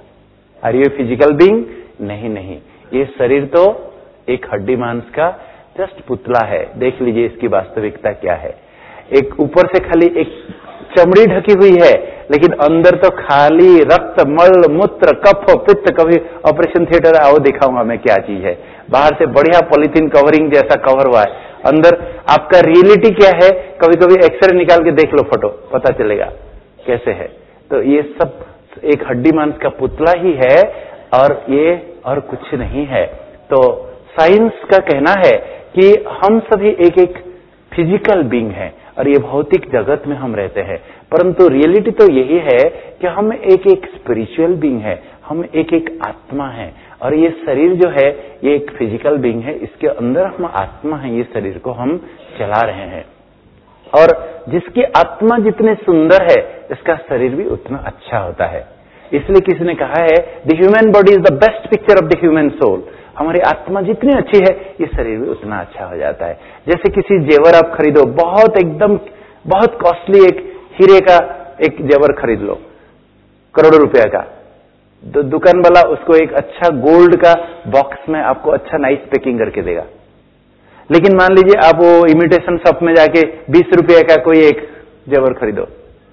Are you physical being? नहीं, ये शरीर तो एक हड्डी मांस का जस्ट पुतला है। देख लीजिए इसकी वास्तविकता क्या है। एक ऊपर से खाली एक चमड़ी ढकी हुई है, लेकिन अंदर तो खाली रक्त, मल, मूत्र, कफ, पित्त। कभी ऑपरेशन थिएटर आओ दिखाऊंगा मैं क्या चीज है। बाहर से बढ़िया पॉलिथीन कवरिंग जैसा कवर हुआ है, अंदर आपका रियलिटी क्या है। कभी कभी एक्सरे निकाल के देख लो, फोटो, पता चलेगा कैसे है। तो ये सब एक हड्डी मांस का पुतला ही है और ये और कुछ नहीं है। तो साइंस का कहना है कि हम सभी एक एक फिजिकल बीइंग हैं और ये भौतिक जगत में हम रहते हैं, परंतु रियलिटी तो यही है कि हम एक एक स्पिरिचुअल बीइंग है, हम एक एक आत्मा है। और ये शरीर जो है ये एक फिजिकल बीइंग है, इसके अंदर हम आत्मा है, ये शरीर को हम चला रहे हैं। और जिसकी आत्मा जितने सुंदर है इसका शरीर भी उतना अच्छा होता है। इसलिए किसी ने कहा है the human body is the best picture of the human soul. हमारी आत्मा जितनी अच्छी है ये शरीर भी उतना अच्छा हो जाता है। जैसे किसी जेवर आप खरीदो, बहुत एकदम बहुत कॉस्टली एक हीरे का एक जेवर खरीद लो, करोड़ों रुपया का, तो दुकान वाला उसको एक अच्छा गोल्ड का बॉक्स में आपको अच्छा नाइस पैकिंग करके देगा। लेकिन मान लीजिए आप वो इमिटेशन शॉप में जाके 20 रुपये का कोई एक जेवर खरीदो,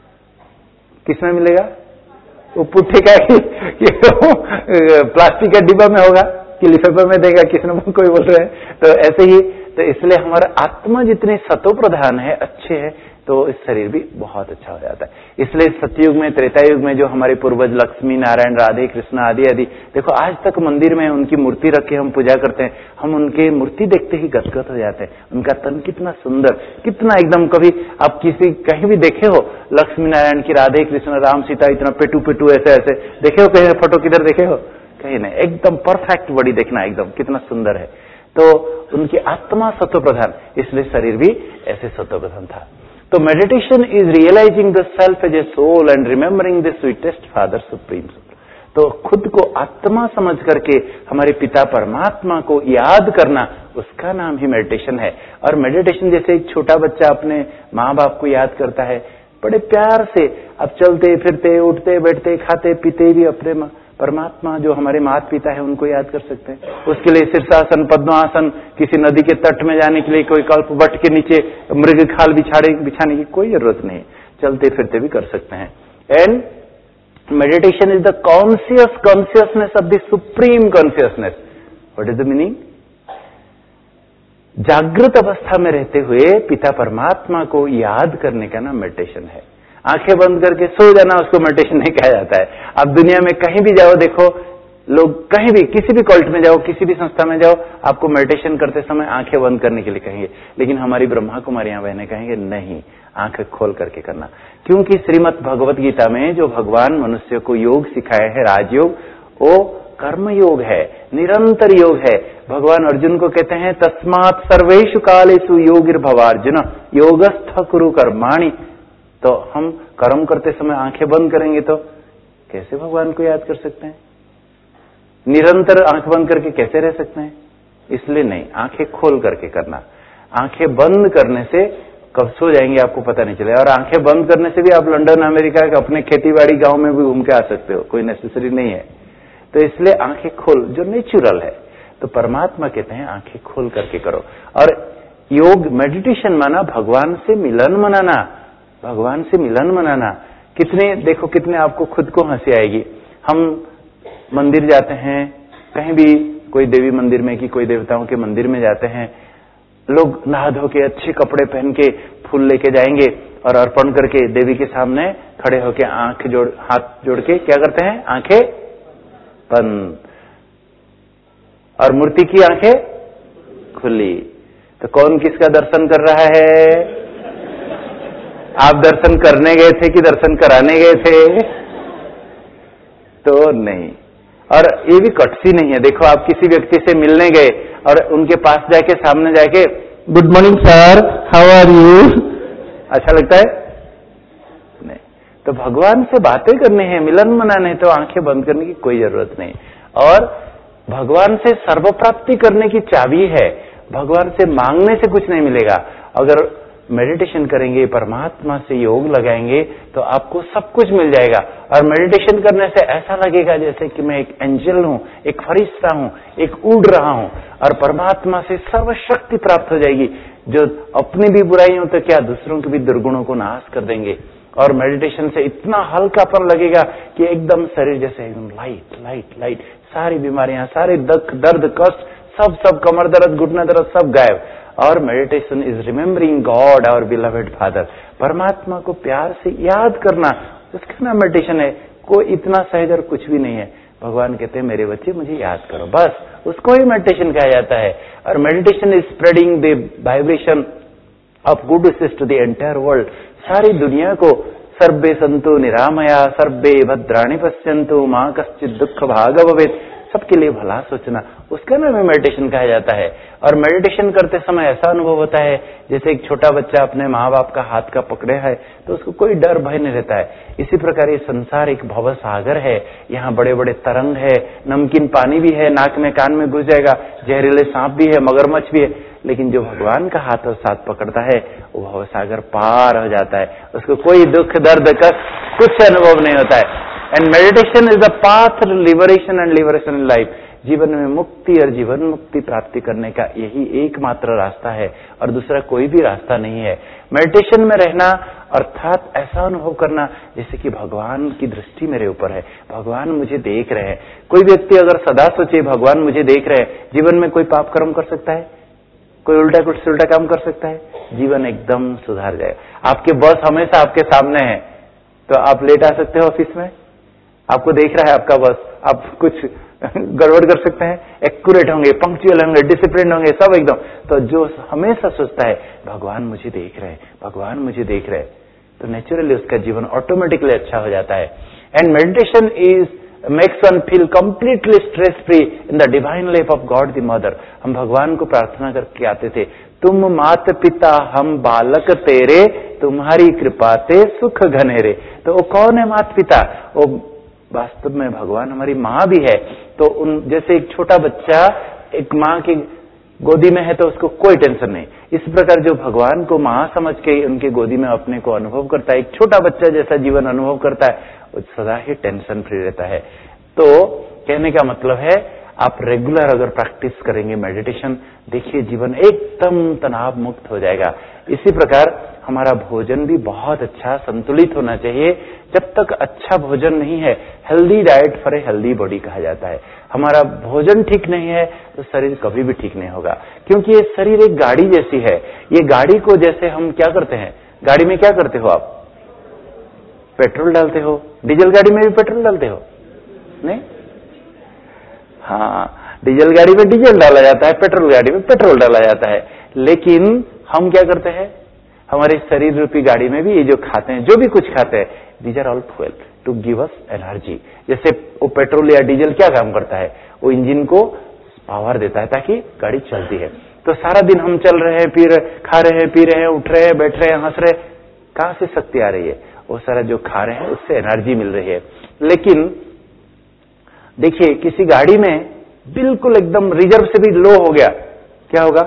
किसमें मिलेगा? वो पुट्ठे का प्लास्टिक का डिब्बा में होगा कि लिफाफे में देगा, किसने कोई बोल रहे हैं। तो ऐसे ही तो इसलिए हमारा आत्मा जितने सतो प्रधान है, अच्छे है, तो इस शरीर भी बहुत अच्छा हो जाता है। इसलिए सतयुग में, त्रेता युग में जो हमारे पूर्वज लक्ष्मी नारायण, राधे कृष्ण आदि आदि, देखो आज तक मंदिर में उनकी मूर्ति रख के हम पूजा करते हैं। हम उनके मूर्ति देखते ही गदगद हो जाते हैं। उनका तन कितना सुंदर, कितना एकदम, कभी आप किसी कहीं भी देखे हो लक्ष्मी नारायण की, राधे कृष्ण, राम सीता, इतना पेटू पेटू ऐसे ऐसे देखे हो? कहीं फोटो किधर देखे हो? कहीं नहीं। एकदम परफेक्ट बॉडी देखना, एकदम कितना सुंदर है। तो उनकी आत्मा सत्व प्रधान, इसलिए शरीर भी ऐसे सत्व प्रधान था। तो meditation is realising the self as a soul and remembering the sweetest father supreme soul. तो खुद को आत्मा समझ करके हमारे पिता परमात्मा को याद करना, उसका नाम ही मेडिटेशन है। और मेडिटेशन जैसे एक छोटा बच्चा अपने माँ बाप को याद करता है, बड़े प्यार से अब चलते फिरते, उठते बैठते, खाते पीते भी अपने परमात्मा जो हमारे माता पिता है उनको याद कर सकते हैं। उसके लिए शीर्षासन, पद्मासन, किसी नदी के तट में जाने के लिए कोई कल्प वट के नीचे मृग खाल बिछाने की कोई जरूरत नहीं, चलते फिरते भी कर सकते हैं। And meditation is the consciousness of the supreme consciousness. What is the meaning? जागृत अवस्था में रहते हुए पिता परमात्मा को याद करने का नाम मेडिटेशन है। आंखें बंद करके सो जाना उसको मेडिटेशन नहीं कहा जाता है। आप दुनिया में कहीं भी जाओ, देखो लोग कहीं भी, किसी भी कल्ट में जाओ, किसी भी संस्था में जाओ, आपको मेडिटेशन करते समय आंखें बंद करने के लिए कहेंगे। लेकिन हमारी ब्रह्मा कुमारियां बहनें कहेंगे नहीं, आंखें खोल करके करना। क्योंकि श्रीमद् भगवत गीता में जो भगवान मनुष्य को योग सिखाए हैं, राजयोग, वो कर्म योग है, निरंतर योग है। भगवान अर्जुन को कहते हैं तस्मात् सर्वेषु कालेषु योगिर्भवार्जुन योगस्थ कुरु कर्माणि। तो हम कर्म करते समय आंखें बंद करेंगे तो कैसे भगवान को याद कर सकते हैं? निरंतर आंख बंद करके कैसे रह सकते हैं? इसलिए नहीं, आंखें खोल करके करना। आंखें बंद करने से कब सो जाएंगे आपको पता नहीं चलेगा। और आंखें बंद करने से भी आप लंदन अमेरिका के अपने खेतीबाड़ी गांव में भी घूम के आ सकते हो, कोई नेसेसरी नहीं है। तो इसलिए आंखें खोल, जो नेचुरल है। तो परमात्मा कहते हैं आंखें खोल करके करो। और योग मेडिटेशन माना भगवान से मिलन मनाना, भगवान से मिलन मनाना। कितने देखो, कितने आपको खुद को हंसी आएगी। हम मंदिर जाते हैं, कहीं भी कोई देवी मंदिर में कि कोई देवताओं के मंदिर में जाते हैं, लोग नहा धो के अच्छे कपड़े पहन के फूल लेके जाएंगे और अर्पण करके देवी के सामने खड़े होके हाथ जोड़ के क्या करते हैं? आंखें बंद और मूर्ति की आंखें खुली। तो कौन किसका दर्शन कर रहा है? आप दर्शन करने गए थे कि दर्शन कराने गए थे? तो नहीं। और ये भी कटसी नहीं है। देखो, आप किसी व्यक्ति से मिलने गए और उनके पास जाके सामने जाके good morning sir, how are you, अच्छा लगता है? नहीं। तो भगवान से बातें करनी है, मिलन मनाने है, तो आंखें बंद करने की कोई जरूरत नहीं। और भगवान से सर्व प्राप्ति करने की चाबी है। भगवान से मांगने से कुछ नहीं मिलेगा। अगर मेडिटेशन करेंगे, परमात्मा से योग लगाएंगे, तो आपको सब कुछ मिल जाएगा। और मेडिटेशन करने से ऐसा लगेगा जैसे कि मैं एक एंजल हूं, एक फरिश्ता हूं, एक उड़ रहा हूं, और परमात्मा से सर्वशक्ति प्राप्त हो जाएगी, जो अपनी भी बुराई हो तो क्या, दूसरों के भी दुर्गुणों को नाश कर देंगे। और मेडिटेशन से इतना हल्कापन लगेगा कि एकदम शरीर जैसे एकदम लाइट लाइट लाइट, सारी बीमारियां, सारे दर्द कष्ट सब कमर दर्द, घुटना दर्द सब गायब। और meditation is remembering God our beloved father, परमात्मा को प्यार से याद करना, उसका नाम मेडिटेशन है। कोई इतना सहज और कुछ भी नहीं है। भगवान कहते हैं मेरे बच्चे मुझे याद करो, बस उसको ही मेडिटेशन कहा जाता है। और meditation is spreading the vibration of good wishes to the entire world. सारी दुनिया को सर्वे संतु निरामया सर्वे भद्राणि पश्यन्तु मां कश्चित् दुख भाग भवेत्, सबके लिए भला सोचना, उसका नाम मेडिटेशन कहा जाता है। और मेडिटेशन करते समय ऐसा अनुभव होता है जैसे एक छोटा बच्चा अपने माँ बाप का हाथ का पकड़े है तो उसको कोई डर भय नहीं रहता है। इसी प्रकार ये संसार एक भव सागर है, यहाँ बड़े बड़े तरंग है, नमकीन पानी भी है, नाक में कान में घुस जाएगा, जहरीले सांप भी है, मगरमच्छ भी है, लेकिन जो भगवान का हाथ और साथ पकड़ता है वो भव सागर पार हो जाता है, उसको कोई दुख दर्द कष्ट कुछ अनुभव नहीं होता है। And meditation is the path liberation and liberation in life. जीवन में मुक्ति और जीवन मुक्ति प्राप्ति करने का यही एकमात्र रास्ता है और दूसरा कोई भी रास्ता नहीं है। मेडिटेशन में रहना अर्थात ऐसा अनुभव करना जैसे कि भगवान की दृष्टि मेरे ऊपर है, भगवान मुझे देख रहे हैं। कोई व्यक्ति अगर सदा सोचे भगवान मुझे देख रहे हैं, जीवन में कोई पाप कर्म कर सकता है? कोई उल्टा कुछ उल्टा काम कर सकता है? जीवन एकदम सुधार जाएगा। आपके बॉस हमेशा आपके सामने है तो आप लेट आ सकते हो ऑफिस में, आपको देख रहा है आपका बॉस, आप कुछ गड़बड़ कर सकते हैं? एक्यूरेट होंगे, पंक्चुअल होंगे, डिसिप्लिन होंगे, सब एकदम। तो जो हमेशा सोचता है भगवान मुझे देख रहे हैं, भगवान मुझे देख रहे हैं, तो नेचुरली उसका जीवन ऑटोमेटिकली अच्छा हो जाता है। And meditation is makes one feel completely stress free in the divine life of God the mother. हम भगवान को प्रार्थना करके आते थे, तुम मात पिता हम बालक तेरे, तुम्हारी कृपा ते सुख घनेरे। तो वो कौन है मात पिता? वो वास्तव में भगवान हमारी माँ भी है। तो उन जैसे एक छोटा बच्चा एक माँ की गोदी में है तो उसको कोई टेंशन नहीं, इस प्रकार जो भगवान को माँ समझ के उनके गोदी में अपने को अनुभव करता है, एक छोटा बच्चा जैसा जीवन अनुभव करता है, वो सदा ही टेंशन फ्री रहता है। तो कहने का मतलब है आप रेगुलर अगर प्रैक्टिस करेंगे मेडिटेशन, देखिए जीवन एकदम तनाव मुक्त हो जाएगा। इसी प्रकार हमारा भोजन भी बहुत अच्छा संतुलित होना चाहिए। जब तक अच्छा भोजन नहीं है, healthy diet for a healthy body कहा जाता है। हमारा भोजन ठीक नहीं है तो शरीर कभी भी ठीक नहीं होगा, क्योंकि ये शरीर एक गाड़ी जैसी है। ये गाड़ी को जैसे हम क्या करते हैं, गाड़ी में क्या करते हो आप? पेट्रोल डालते हो। डीजल गाड़ी में भी पेट्रोल डालते हो? नहीं? हाँ, डीजल गाड़ी में डीजल डाला जाता है, पेट्रोल गाड़ी में पेट्रोल डाला जाता है। लेकिन हम क्या करते हैं, हमारे शरीर रूपी गाड़ी में भी ये जो खाते हैं, जो भी कुछ खाते हैं, these are all fuel to give us energy. जैसे वो पेट्रोल या डीजल क्या काम करता है, वो इंजन को पावर देता है ताकि गाड़ी चलती है। तो सारा दिन हम चल रहे हैं, खा रहे हैं, पी रहे हैं, उठ रहे हैं, बैठ रहे हैं, हंस रहे हैं, कहां से शक्ति आ रही है? वो सारा जो खा रहे हैं उससे एनर्जी मिल रही है। लेकिन देखिए किसी गाड़ी में बिल्कुल एकदम रिजर्व से भी लो हो गया, क्या होगा?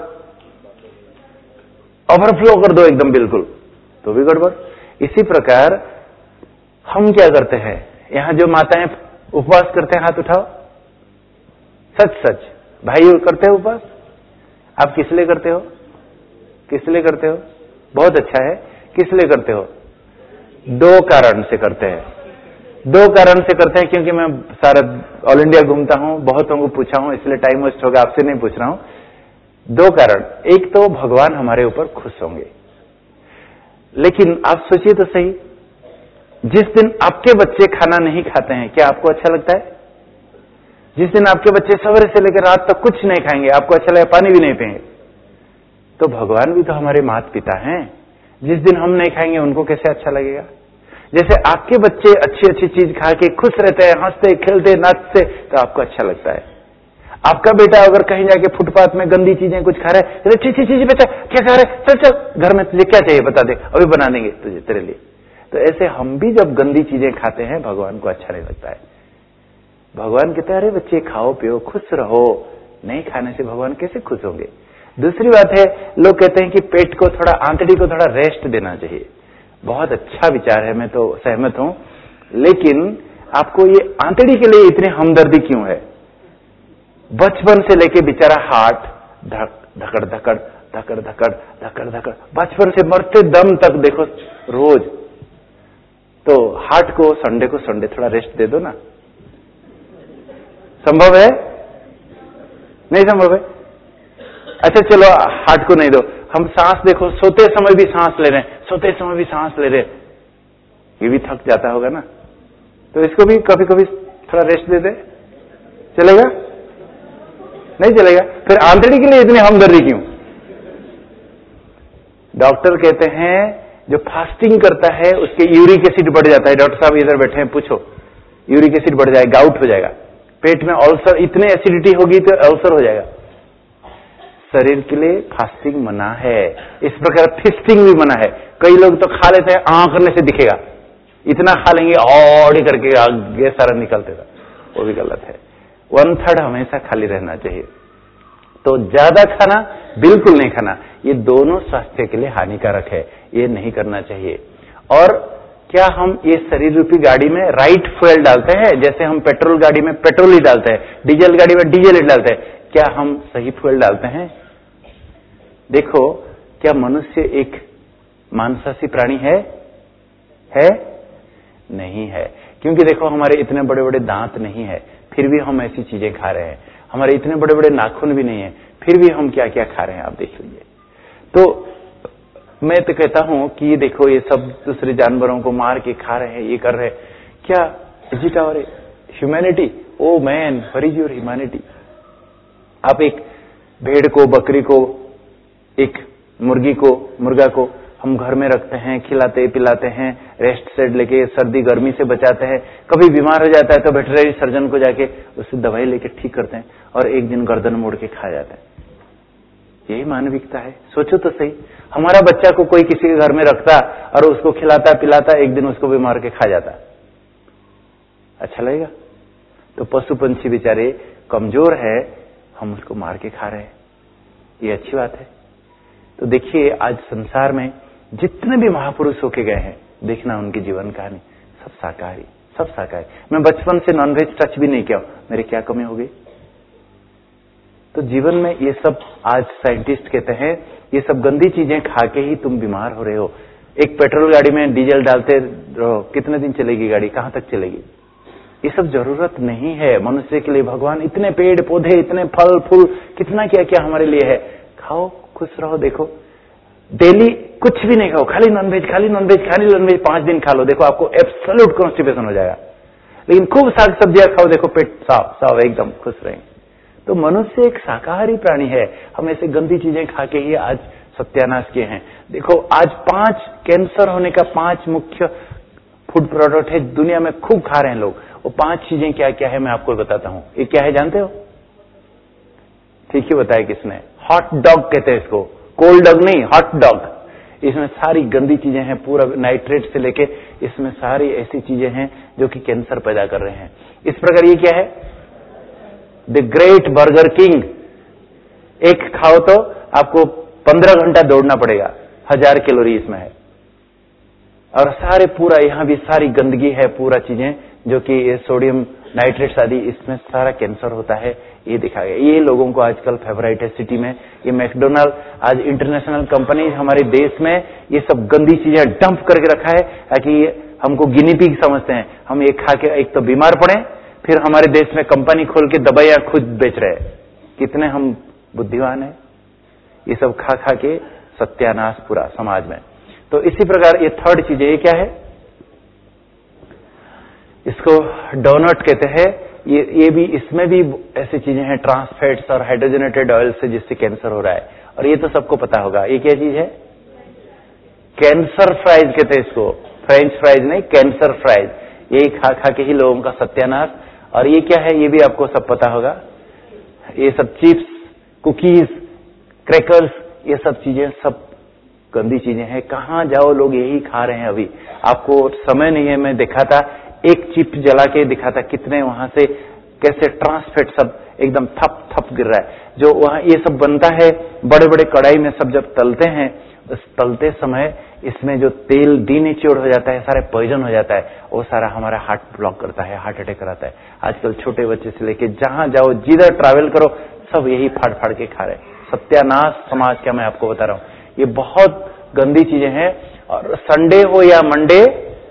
ओवरफ्लो कर दो एकदम बिल्कुल, तो भी गड़बड़। इसी प्रकार हम क्या करते हैं, यहां जो माताएं उपवास करते हैं, हाथ उठाओ। सच सच भाई करते हो उपवास? आप किस लिए करते हो? किस लिए करते हो? बहुत अच्छा है। किस लिए करते हो? 2 कारण से करते हैं। 2 कारण से करते हैं, क्योंकि मैं सारा ऑल इंडिया घूमता हूं, बहुतों को पूछा हूं, इसलिए टाइम वेस्ट होगा, आपसे नहीं पूछ रहा हूं। 2 कारण। एक तो भगवान हमारे ऊपर खुश होंगे। लेकिन आप सोचिए तो सही, जिस दिन आपके बच्चे खाना नहीं खाते हैं, क्या आपको अच्छा लगता है? जिस दिन आपके बच्चे सवेरे से लेकर रात तक कुछ नहीं खाएंगे, आपको अच्छा लगेगा, पानी भी नहीं पिएंगे, तो भगवान भी तो हमारे माता पिता हैं। जिस दिन हम नहीं खाएंगे उनको कैसे अच्छा लगेगा? जैसे आपके बच्चे अच्छी अच्छी चीज खा के खुश रहते हैं, हंसते खेलते नाचते, तो आपको अच्छा लगता है। आपका बेटा अगर कहीं जाके फुटपाथ में गंदी चीजें कुछ खा रहा है, अच्छी अच्छी चीजें बेटा क्या खा रहे, चल चल घर में तुझे क्या चाहिए बता दे, अभी बना देंगे तुझे तेरे लिए। तो ऐसे हम भी जब गंदी चीजें खाते हैं भगवान को अच्छा नहीं लगता है। भगवान कहते हैं अरे बच्चे खाओ पियो खुश रहो, नहीं खाने से भगवान कैसे खुश होंगे? दूसरी बात है, लोग कहते हैं कि पेट को थोड़ा, आंतड़ी को थोड़ा रेस्ट देना चाहिए। बहुत अच्छा विचार है, मैं तो सहमत हूं, लेकिन आपको ये आंतड़ी के लिए इतनी हमदर्दी क्यों है? बचपन से लेके बेचारा हार्ट धकड़ धकड़ धकड़ धकड़ धकड़ धकड़, बचपन से मरते दम तक देखो रोज, तो हार्ट को संडे थोड़ा रेस्ट दे दो ना। संभव है? नहीं संभव है? अच्छा चलो हार्ट को नहीं दो, हम सांस देखो, सोते समय भी सांस ले रहे हैं, सोते समय भी सांस ले रहे हैं, ये भी थक जाता होगा ना, तो इसको भी कभी कभी थोड़ा रेस्ट दे दे, चलेगा? नहीं चलेगा। फिर आंतड़ी के लिए इतनी हमदर्दी क्यों? डॉक्टर कहते हैं जो फास्टिंग करता है उसके यूरिक एसिड बढ़ जाता है। डॉक्टर साहब इधर बैठे हैं, पूछो, यूरिक एसिड बढ़ जाएगा, गाउट हो जाएगा, पेट में अल्सर, इतने एसिडिटी होगी तो अल्सर हो जाएगा। शरीर के लिए फास्टिंग मना है, इस प्रकार फिस्टिंग भी मना है। कई लोग तो खा लेते हैं, आंख करने से दिखेगा, इतना खा लेंगे और करके आगे सारा निकलते था, वो भी गलत है। 1/3 हमेशा खाली रहना चाहिए। तो ज्यादा खाना बिल्कुल नहीं खाना, ये दोनों स्वास्थ्य के लिए हानिकारक है, ये नहीं करना चाहिए। और क्या हम ये शरीर रूपी गाड़ी में राइट फ्यूल डालते हैं? जैसे हम पेट्रोल गाड़ी में पेट्रोल ही डालते हैं, डीजल गाड़ी में डीजल ही डालते हैं, क्या हम सही फ्यूल डालते हैं? देखो, क्या मनुष्य एक मांसाहारी प्राणी है? नहीं है। क्योंकि देखो हमारे इतने बड़े बड़े दांत नहीं है, फिर भी हम ऐसी चीजें खा रहे हैं। हमारे इतने बड़े बड़े नाखून भी नहीं है, फिर भी हम क्या क्या खा रहे हैं, आप देख लीजिए। तो मैं तो कहता हूं कि ये देखो, ये सब दूसरे जानवरों को मार के खा रहे हैं, ये कर रहे हैं, क्या is it our humanity? O man, where is your humanity? आप एक भेड़ को, बकरी को, एक मुर्गी को, मुर्गा को हम घर में रखते हैं, खिलाते पिलाते हैं, रेस्ट सेट लेके सर्दी गर्मी से बचाते हैं, कभी बीमार हो जाता है तो वेटरनरी सर्जन को जाके उससे दवाई लेके ठीक करते हैं, और एक दिन गर्दन मोड़ के खा जाता है। यही मानविकता है? सोचो तो सही, हमारा बच्चा को कोई किसी के घर में रखता और उसको खिलाता पिलाता, एक दिन उसको भी मार के खा जाता, अच्छा लगेगा? तो पशु पंछी बेचारे कमजोर है, हम उसको मार के खा रहे हैं, ये अच्छी बात है? तो देखिए, आज संसार में जितने भी महापुरुष होके गए हैं, देखना उनकी जीवन कहानी, सब शाकाहारी, सब शाकाहारी। मैं बचपन से नॉनवेज टच भी नहीं किया, मेरी क्या कमी हो गई? तो जीवन में ये सब, आज साइंटिस्ट कहते हैं, ये सब गंदी चीजें खा के ही तुम बीमार हो रहे हो। एक पेट्रोल गाड़ी में डीजल डालते रहो, कितने दिन चलेगी गाड़ी, कहां तक चलेगी? ये सब जरूरत नहीं है मनुष्य के लिए। भगवान इतने पेड़ पौधे, इतने फल फूल, कितना क्या क्या हमारे लिए है। खाओ, खुश रहो। देखो, डेली कुछ भी नहीं खाओ, खाली नॉनवेज, खाली नॉनवेज, खाली नॉनवेज, 5 दिन खा लो, देखो आपको एब्सोल्यूट कॉन्स्टिपेशन हो जाएगा। लेकिन खूब साग सब्जियां खाओ, देखो पेट साफ साफ एकदम खुश रहेंगे। तो मनुष्य एक शाकाहारी प्राणी है, हम ऐसे गंदी चीजें खा के ही आज सत्यानाश किए हैं। देखो, आज 5 कैंसर होने का 5 मुख्य फूड प्रोडक्ट है दुनिया में, खूब खा रहे हैं लोग। वो 5 चीजें क्या क्या है मैं आपको बताता हूं। ये क्या है जानते हो? ठीक ही बताया किसने? हॉट डॉग कहते हैं इसको, कोल्ड डॉग नहीं, हॉट डॉग। इसमें सारी गंदी चीजें हैं, पूरा नाइट्रेट से लेके इसमें सारी ऐसी चीजें हैं जो कि कैंसर पैदा कर रहे हैं। इस प्रकार ये क्या है? The great Burger King. एक खाओ तो आपको 15 घंटा दौड़ना पड़ेगा, 1000 कैलोरी इसमें है। और सारे पूरा यहां भी सारी गंदगी है, पूरा चीजें जो कि ये सोडियम नाइट्रेट्स आदि, इसमें सारा कैंसर होता है, ये दिखा गया। ये लोगों को आजकल फेवरेट है सिटी में। ये मैकडोनाल्ड आज इंटरनेशनल कंपनी हमारे देश में ये सब गंदी चीजें डंप करके रखा है, ताकि हमको गिनी पिग समझते हैं। हम ये खा के एक तो बीमार पड़े, फिर हमारे देश में कंपनी खोल के दवाइयां खुद बेच रहे हैं। कितने हम बुद्धिमान हैं, ये सब खा खा के सत्यानाश पूरा समाज में। तो इसी प्रकार ये 3rd चीज, ये क्या है? इसको डोनट कहते हैं। ये भी, इसमें भी ऐसी चीजें हैं, ट्रांस फैट्स और हाइड्रोजनेटेड ऑयल से, जिससे कैंसर हो रहा है। और ये तो सबको पता होगा। ये क्या चीज है? कैंसर फ्राइज कहते हैं इसको, फ्रेंच फ्राइज नहीं, कैंसर फ्राइज। यही खा खा के ही लोगों का सत्यानाश। और ये क्या है, ये भी आपको सब पता होगा। ये सब चिप्स, कुकीज, क्रैकर्स, ये सब चीजें सब गंदी चीजें हैं। कहां जाओ लोग यही खा रहे हैं। अभी आपको समय नहीं है, मैं देखा था, एक चिप जला के दिखा था, कितने वहां से कैसे ट्रांसफैट सब एकदम थप थप गिर रहा है। जो वहां ये सब बनता है बड़े बड़े कढ़ाई में, सब जब तलते हैं, उस तलते समय इसमें जो तेल डीनेच्योर्ड हो जाता है, सारे पॉइजन हो जाता है, वो सारा हमारा हार्ट ब्लॉक करता है, हार्ट अटैक कराता है। आजकल छोटे बच्चे से लेके जहां जाओ, जिधर ट्रैवल करो, सब यही फाड़ फाड़ के खा रहे हैं। सत्यानाश समाज का मैं आपको बता रहा हूं। ये बहुत गंदी चीजें हैं। और संडे हो या मंडे,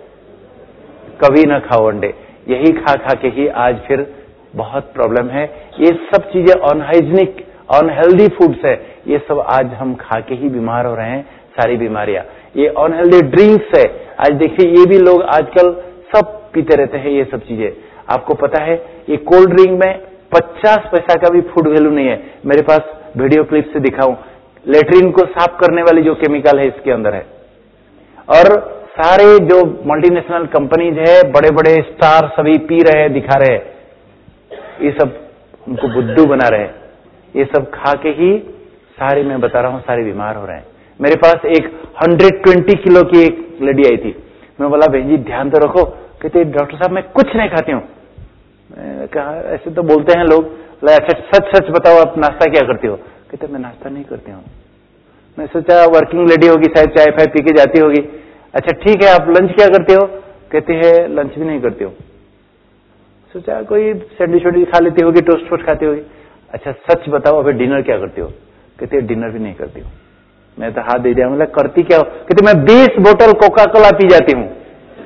कभी ना खाओ अंडे। यही खा खा के ही आज फिर बहुत प्रॉब्लम है। ये सब चीजें अनहाइजीनिक, अनहेल्दी फूड्स है। ये सब आज हम खा के ही बीमार हो रहे हैं, सारी बीमारियां। ये अनहेल्दी ड्रिंक्स है। आज देखिए, ये भी लोग आजकल सब पीते रहते हैं ये सब चीजें। आपको पता है, ये कोल्ड ड्रिंक में 50 पैसा का भी फूड वैल्यू नहीं है। मेरे पास वीडियो क्लिप से दिखाऊं, लेट्रिन को साफ करने वाली जो केमिकल है इसके अंदर है। और सारे जो मल्टीनेशनल कंपनीज है, बड़े बड़े स्टार सभी पी रहे हैं, दिखा रहे हैं। ये सब उनको बुद्धू बना रहे हैं। ये सब खा के ही सारे, मैं बता रहा हूं, सारे बीमार हो रहे हैं। मेरे पास एक 120 किलो की एक लेडी आई थी। मैं बोला, बहन जी ध्यान तो रखो। कहते, डॉक्टर साहब मैं कुछ नहीं खाती हूं। कहा, ऐसे तो बोलते हैं लोग। अच्छा सच सच बताओ, आप नाश्ता क्या करती हो? कहते, मैं नाश्ता नहीं करती हूँ। मैं सोचा वर्किंग लेडी होगी, शायद चाय फाय पी के जाती होगी। अच्छा ठीक है, आप लंच क्या करते हो? कहते हैं लंच भी नहीं करती हूँ। सोचा कोई सैंडविच वैंडविच खा लेती होगी, टोस्ट वोस्ट खाती होगी। अच्छा सच बताओ, अभी डिनर क्या करती हो? कहते हैं डिनर भी नहीं करती हूँ। मैं तो हाथ दे दिया, मतलब करती क्या हो? कहते मैं 20 बोतल कोका कोला पी जाती हूँ।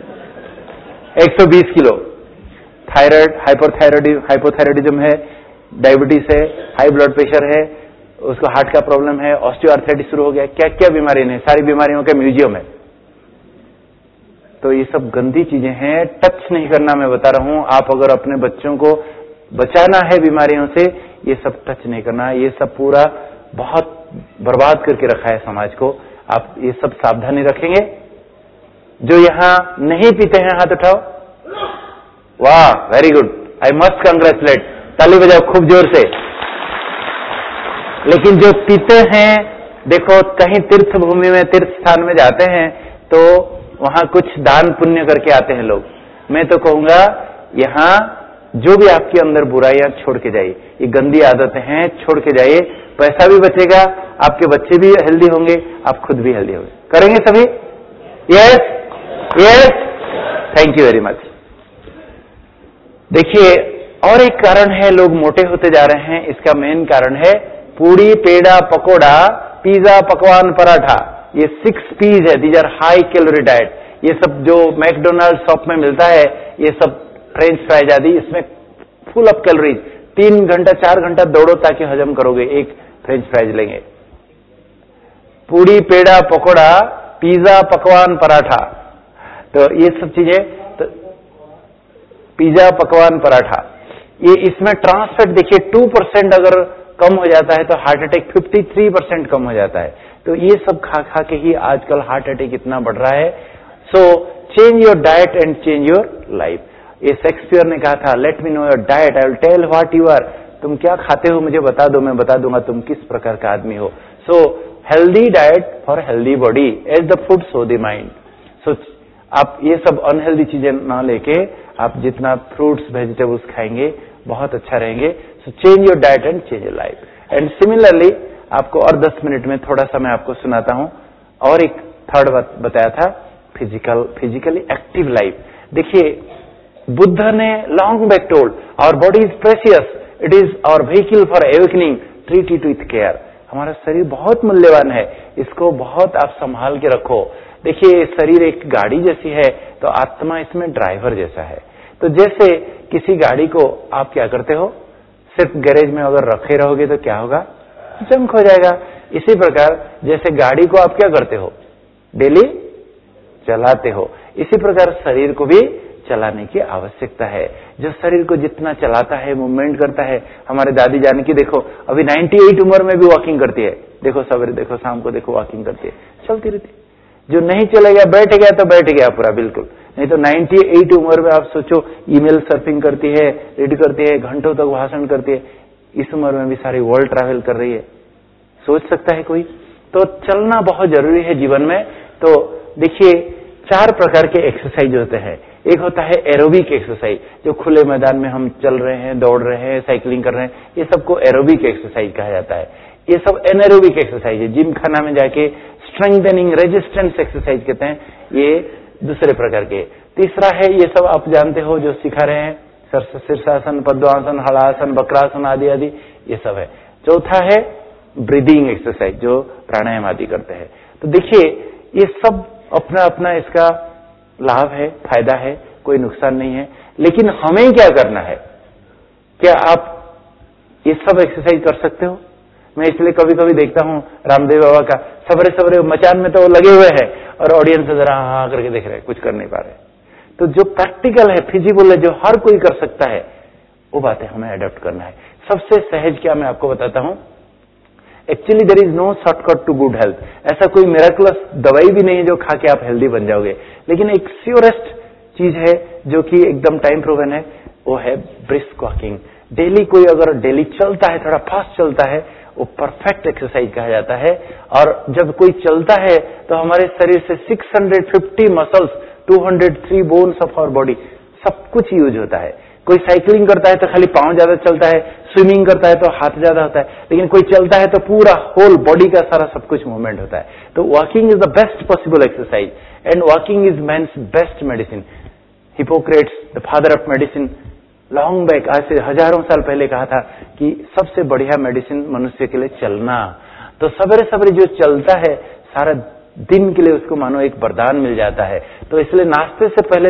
120 किलो। थायराइड, हाइपोथायराइडिज्म है, डायबिटीज है, हाई ब्लड प्रेशर है, उसको हार्ट का प्रॉब्लम है, ऑस्टियोआर्थराइटिस शुरू हो गया, क्या क्या बीमारी नहीं, सारी बीमारियों का म्यूजियम है। तो ये सब गंदी चीजें हैं, टच नहीं करना। मैं बता रहा हूं, आप अगर अपने बच्चों को बचाना है बीमारियों से, ये सब टच नहीं करना। ये सब पूरा बहुत बर्बाद करके रखा है समाज को। आप ये सब सावधानी रखेंगे। जो यहां नहीं पीते हैं हाथ उठाओ। वाह, very good, I must congratulate. ताली बजाओ खूब जोर से। लेकिन जो पीते हैं, देखो कहीं तीर्थ भूमि में, तीर्थ स्थान में जाते हैं तो वहां कुछ दान पुण्य करके आते हैं लोग। मैं तो कहूंगा, यहां जो भी आपके अंदर बुराइयां छोड़ के जाइए, ये गंदी आदतें हैं, छोड़ के जाइए। पैसा भी बचेगा, आपके बच्चे भी हेल्दी होंगे, आप खुद भी हेल्दी होंगे। करेंगे सभी? Yes yes, thank you very much. देखिए, और एक कारण है लोग मोटे होते जा रहे हैं। इसका मेन कारण है पूड़ी, पेड़ा, पकोड़ा, पिज्जा, पकवान, पराठा। ये 6 P's है, these are high calorie diet. ये सब जो मैकडोनाल्ड शॉप में मिलता है, ये सब फ्रेंच फ्राइज आदि, इसमें फुल ऑफ कैलोरीज। 3 घंटा 4 घंटा दौड़ो ताकि हजम करोगे, एक फ्रेंच फ्राइज लेंगे। पूड़ी, पेड़ा, पकोड़ा, पिज्जा, पकवान, पराठा, तो ये सब चीजें, तो पिज्जा, पकवान, पराठा, ये इसमें ट्रांस फैट देखिए 2% अगर कम हो जाता है तो हार्ट अटैक 53% कम हो जाता है। तो ये सब खा खा के ही आजकल हार्ट अटैक इतना बढ़ रहा है। So change your diet and change your life. ये शेक्सपियर ने कहा था, let me know your diet, I will tell what you are. तुम क्या खाते हो मुझे बता दो, मैं बता दूंगा तुम किस प्रकार का आदमी हो। So healthy diet for healthy body, as the food so the mind. So आप ये सब अनहेल्दी चीजें ना लेके आप जितना फ्रूट्स वेजिटेबल्स खाएंगे बहुत अच्छा रहेंगे। So change your diet and change your life. And similarly आपको और 10 मिनट में थोड़ा सा मैं आपको सुनाता हूं। और एक थर्ड बात बताया था, फिजिकली एक्टिव लाइफ। देखिए, बुद्ध ने long back told, our body is precious, it is our vehicle for awakening, treat it with care. हमारा शरीर बहुत मूल्यवान है, इसको बहुत आप संभाल के रखो। देखिए, शरीर एक गाड़ी जैसी है, तो आत्मा इसमें ड्राइवर जैसा है। तो जैसे किसी गाड़ी को आप क्या करते हो, सिर्फ गैरेज में अगर रखे रहोगे तो क्या होगा, जंक हो जाएगा। इसी प्रकार जैसे गाड़ी को आप क्या करते हो, डेली चलाते हो, इसी प्रकार शरीर को भी चलाने की आवश्यकता है। जो शरीर को जितना चलाता है, मूवमेंट करता है, हमारे दादी जान की देखो अभी 98 उम्र में भी वॉकिंग करती है। देखो सवेरे देखो शाम को देखो वॉकिंग करती है, चलती रहती है। जो नहीं चलेगा बैठ गया तो बैठ गया पूरा बिल्कुल, नहीं तो 98 उम्र में आप सोचो ईमेल सर्फिंग करती है, रीड करती है, घंटों तक भाषण करती है, इस उम्र में भी सारी वर्ल्ड ट्रैवल कर रही है। सोच सकता है कोई? तो चलना बहुत जरूरी है जीवन में। तो देखिए 4 प्रकार के एक्सरसाइज होते हैं। एक होता है एरोबिक एक्सरसाइज, जो खुले मैदान में हम चल रहे हैं, दौड़ रहे हैं, साइकिलिंग कर रहे हैं, ये सबको एरोबिक एक्सरसाइज कहा जाता है। ये सब एनारोबिक एक्सरसाइज है, जिम खाना में जाके स्ट्रेंथनिंग रेजिस्टेंस एक्सरसाइज कहते हैं, ये दूसरे प्रकार के। तीसरा है, ये सब आप जानते हो जो सिखा रहे हैं, शीर्षासन, पद्मासन, हलासन, वक्रासन आदि आदि, ये सब है। चौथा है ब्रीदिंग एक्सरसाइज, जो प्राणायाम आदि करते हैं। तो देखिए ये सब अपना अपना इसका लाभ है, फायदा है, कोई नुकसान नहीं है। लेकिन हमें क्या करना है? क्या आप ये सब एक्सरसाइज कर सकते हो? मैं इसलिए कभी कभी देखता हूं रामदेव बाबा का, सवेरे सवेरे मचान में तो वो लगे हुए हैं और ऑडियंस जरा हाँ करके देख रहे हैं, कुछ कर नहीं पा रहे। तो जो प्रैक्टिकल है, फिजिबल है, जो हर कोई कर सकता है, वो बातें हमें अडॉप्ट करना है। सबसे सहज क्या मैं आपको बताता हूं, actually there is no shortcut to good health. ऐसा कोई मिरेकलस दवाई भी नहीं है जो खा के आप हेल्दी बन जाओगे। लेकिन एक श्योरेस्ट चीज है जो कि एकदम टाइम प्रूवन है, वो है ब्रिस्क वॉकिंग। डेली कोई अगर डेली चलता है, थोड़ा फास्ट चलता है, वो परफेक्ट एक्सरसाइज कहा जाता है। और जब कोई चलता है तो हमारे शरीर से 650 muscles, 203 bones of our body, सब कुछ यूज होता है। कोई साइकिलिंग करता है तो खाली पांव ज्यादा चलता है, स्विमिंग करता है तो हाथ ज्यादा होता है, लेकिन कोई चलता है तो पूरा होल बॉडी का सारा सब कुछ मूवमेंट होता है। तो walking is the best possible exercise and walking is man's best medicine. Hippocrates, the father of medicine, long back, आज से हजारों साल पहले कहा था कि सबसे बढ़िया मेडिसिन मनुष्य के लिए चलना। तो सवेरे सवेरे जो चलता है सारा दिन के लिए उसको मानो एक वरदान मिल जाता है। तो इसलिए नाश्ते से पहले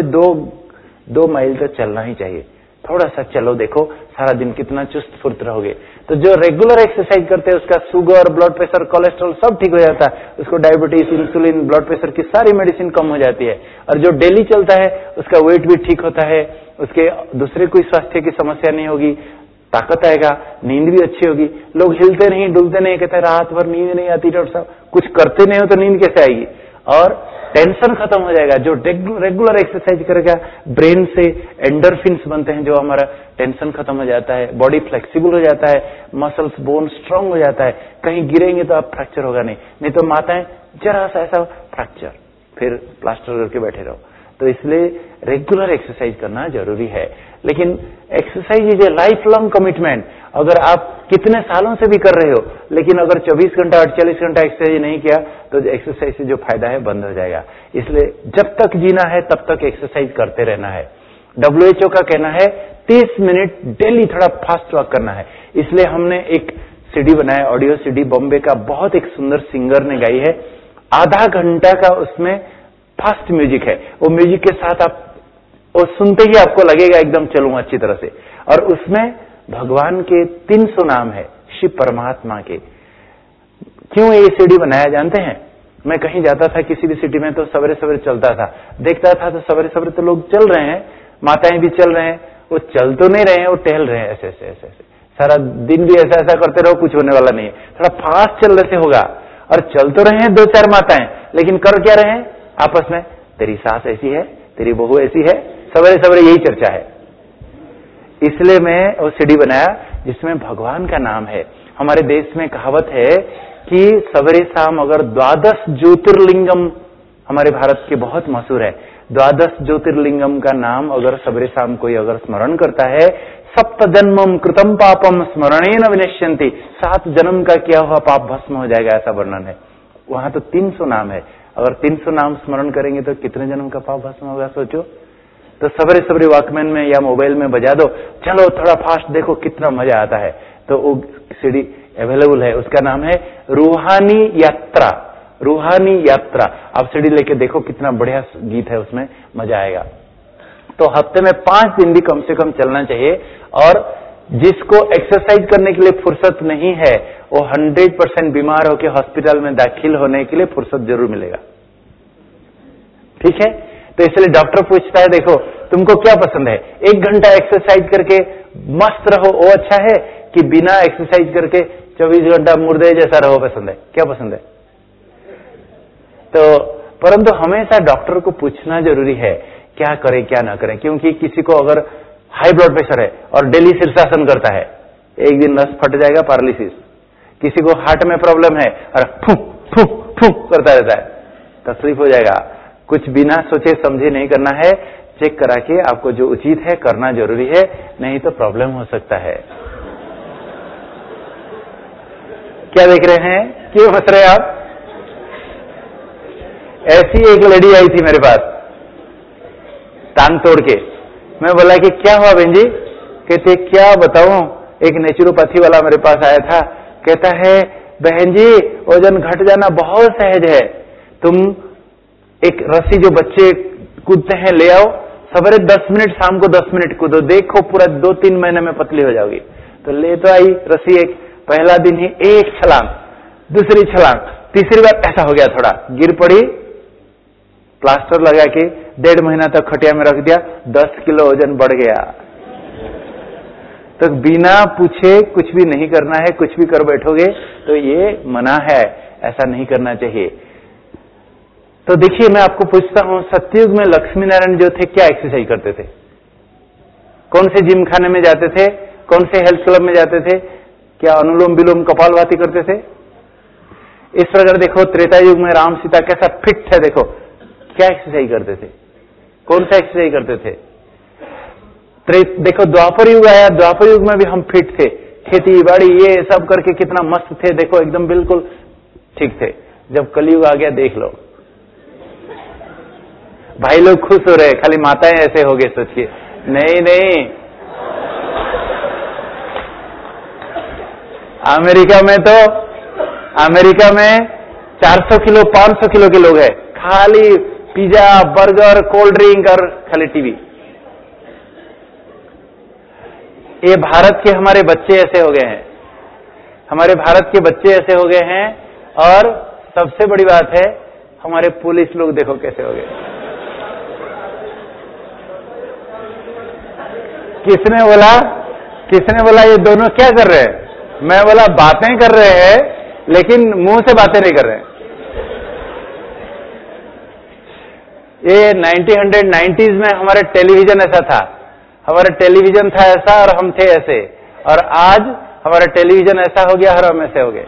2 माइल तो चलना ही चाहिए। थोड़ा सा चलो, देखो सारा दिन कितना चुस्त फुर्त रहोगे। तो जो रेगुलर एक्सरसाइज करते हैं उसका शुगर, ब्लड प्रेशर, कोलेस्ट्रॉल सब ठीक हो जाता है, उसको डायबिटीज, इंसुलिन, ब्लड प्रेशर की सारी मेडिसिन कम हो जाती है। और जो डेली चलता है उसका वेट भी ठीक होता है, उसके दूसरे कोई स्वास्थ्य की समस्या नहीं होगी, ताकत आएगा, नींद भी अच्छी होगी। लोग हिलते नहीं, डुलते नहीं, कहते रात भर नींद नहीं आती, डॉक्टर साहब कुछ करते नहीं हो तो नींद कैसे आएगी? और टेंशन खत्म हो जाएगा। जो रेगुलर एक्सरसाइज करेगा, ब्रेन से एंडोर्फिन्स बनते हैं, जो हमारा टेंशन खत्म हो जाता है, बॉडी फ्लेक्सिबल हो जाता है, मसल्स, बोन स्ट्रांग हो जाता है। कहीं गिरेंगे तो आप फ्रैक्चर होगा नहीं तो माताएं जरा सा ऐसा फ्रैक्चर, फिर प्लास्टर करके बैठे रहो। तो इसलिए रेगुलर एक्सरसाइज करना जरूरी है। लेकिन exercise is a life long commitment. अगर आप कितने सालों से भी कर रहे हो, लेकिन अगर 24 घंटा 48 घंटा एक्सरसाइज नहीं किया तो एक्सरसाइज से जो फायदा है बंद हो जाएगा। इसलिए जब तक जीना है तब तक एक्सरसाइज करते रहना है। WHO का कहना है 30 मिनट डेली थोड़ा फास्ट वॉक करना है। इसलिए हमने एक सीडी बनाया, ऑडियो सीडी, बॉम्बे का बहुत एक सुंदर सिंगर ने गाई है। आधा घंटा का उसमें फास्ट म्यूजिक है। वो म्यूजिक के साथ आप वो सुनते ही आपको लगेगा एकदम चलूं अच्छी तरह से। और उसमें भगवान के 300 नाम है, शिव परमात्मा के। क्यों ये सीडी बनाया जानते हैं? मैं कहीं जाता था किसी भी सिटी में तो सवेरे सवेरे चलता था, देखता था तो सवेरे सवेरे तो लोग चल रहे हैं, माताएं भी चल रहे हैं, वो चल तो नहीं रहे हैं, वो टहल रहे हैं ऐसे ऐसे ऐसे। सारा दिन भी ऐसा ऐसा करते रहो, कुछ होने वाला नहीं है। थोड़ा फास्ट चलने से होगा। और चल तो रहे हैं 2-4 माताएं, लेकिन कर क्या रहे हैं आपस में? तेरी सास ऐसी है, तेरी बहू ऐसी है, सवेरे सवेरे यही चर्चा है। इसलिए मैं वो सीडी बनाया जिसमें भगवान का नाम है। हमारे देश में कहावत है कि सवेरे शाम अगर 12 ज्योतिर्लिंगम, हमारे भारत के बहुत मशहूर है, 12 ज्योतिर्लिंगम का नाम अगर सवेरे शाम कोई अगर स्मरण करता है, 7 जन्मम कृतम पापम स्मरणेन विनश्यन्ति, 7 जन्म का किया हुआ पाप भस्म हो जाएगा, ऐसा वर्णन है। वहां तो 300 नाम है। अगर 300 नाम स्मरण करेंगे तो कितने जन्म का पाप भस्म होगा सोचो। तो सवेरे सवेरे वॉकमैन में या मोबाइल में बजा दो, चलो थोड़ा फास्ट, देखो कितना मजा आता है। तो वो सीडी अवेलेबल है, उसका नाम है रूहानी यात्रा। रूहानी यात्रा आप सीडी लेके देखो, कितना बढ़िया गीत है, उसमें मजा आएगा। तो हफ्ते में 5 दिन भी कम से कम चलना चाहिए। और जिसको एक्सरसाइज करने के लिए फुर्सत नहीं है, वो 100% बीमार होकर हॉस्पिटल में दाखिल होने के लिए फुर्सत जरूर मिलेगा। ठीक है? तो इसलिए डॉक्टर पूछता है, देखो तुमको क्या पसंद है, 1 घंटा एक्सरसाइज करके मस्त रहो वो अच्छा है कि बिना एक्सरसाइज करके 24 घंटा मुर्दे जैसा रहो पसंद है? क्या पसंद है? तो परंतु हमेशा डॉक्टर को पूछना जरूरी है क्या करें क्या ना करें, क्योंकि किसी को अगर हाई ब्लड प्रेशर है और डेली शीर्षासन करता है, एक दिन नस फट जाएगा, पैरालिसिस। किसी को हार्ट में प्रॉब्लम है और फूक फूक फूक करता रहता है, तकलीफ हो जाएगा। कुछ बिना सोचे समझे नहीं करना है, चेक करा के आपको जो उचित है करना जरूरी है, नहीं तो प्रॉब्लम हो सकता है। क्या देख रहे हैं, क्यों हंस रहे आप? ऐसी एक लेडी आई थी मेरे पास टांग तोड़ के, मैं बोला कि क्या हुआ बहन जी? कहते क्या बताऊं, एक नेचुरोपैथी वाला मेरे पास आया था, कहता है बहन जी वजन घट जाना बहुत सहज है, तुम एक रस्सी जो बच्चे कूदते हैं ले आओ, सवेरे 10 मिनट शाम को 10 मिनट कूदो, देखो पूरा 2-3 महीने में पतली हो जाओगी। तो ले तो आई रस्सी, एक पहला दिन ही एक छलांग, दूसरी छलांग, तीसरी बार ऐसा हो गया, थोड़ा गिर पड़ी, प्लास्टर लगा के 1.5 महीना तक खटिया में रख दिया, 10 किलो वजन बढ़ गया। तो बिना पूछे कुछ भी नहीं करना है, कुछ भी कर बैठोगे तो ये मना है, ऐसा नहीं करना चाहिए। तो देखिए मैं आपको पूछता हूं, सतयुग में लक्ष्मी नारायण जो थे क्या एक्सरसाइज करते थे? कौन से जिम खाने में जाते थे? कौन से हेल्थ क्लब में जाते थे? क्या अनुलोम विलोम कपालभाति करते थे? इस प्रकार देखो त्रेता युग में राम सीता कैसा फिट है, देखो क्या एक्सरसाइज करते थे, कौन सा एक्सरसाइज करते थे? देखो द्वापर युग आया, द्वापर युग में भी हम फिट थे, खेती बाड़ी ये सब करके कितना मस्त थे, देखो एकदम बिल्कुल ठीक थे। जब कलयुग आ गया देख लो, भाई लोग खुश हो रहे, खाली माताएं ऐसे हो गए सोच के, नहीं नहीं, अमेरिका में 400 किलो 500 किलो के लोग हैं, खाली पिज्जा बर्गर कोल्ड ड्रिंक और खाली टीवी। ये भारत के हमारे बच्चे ऐसे हो गए हैं, हमारे भारत के बच्चे ऐसे हो गए हैं। और सबसे बड़ी बात है हमारे पुलिस लोग देखो कैसे हो गए। किसने बोला ये दोनों क्या कर रहे हैं? मैं बोला बातें कर रहे हैं लेकिन मुंह से बातें नहीं कर रहे हैं। ये 1990s में हमारे टेलीविजन ऐसा था, हमारा टेलीविजन था ऐसा और हम थे ऐसे, और आज हमारा टेलीविजन ऐसा हो गया और हम ऐसे हो गए।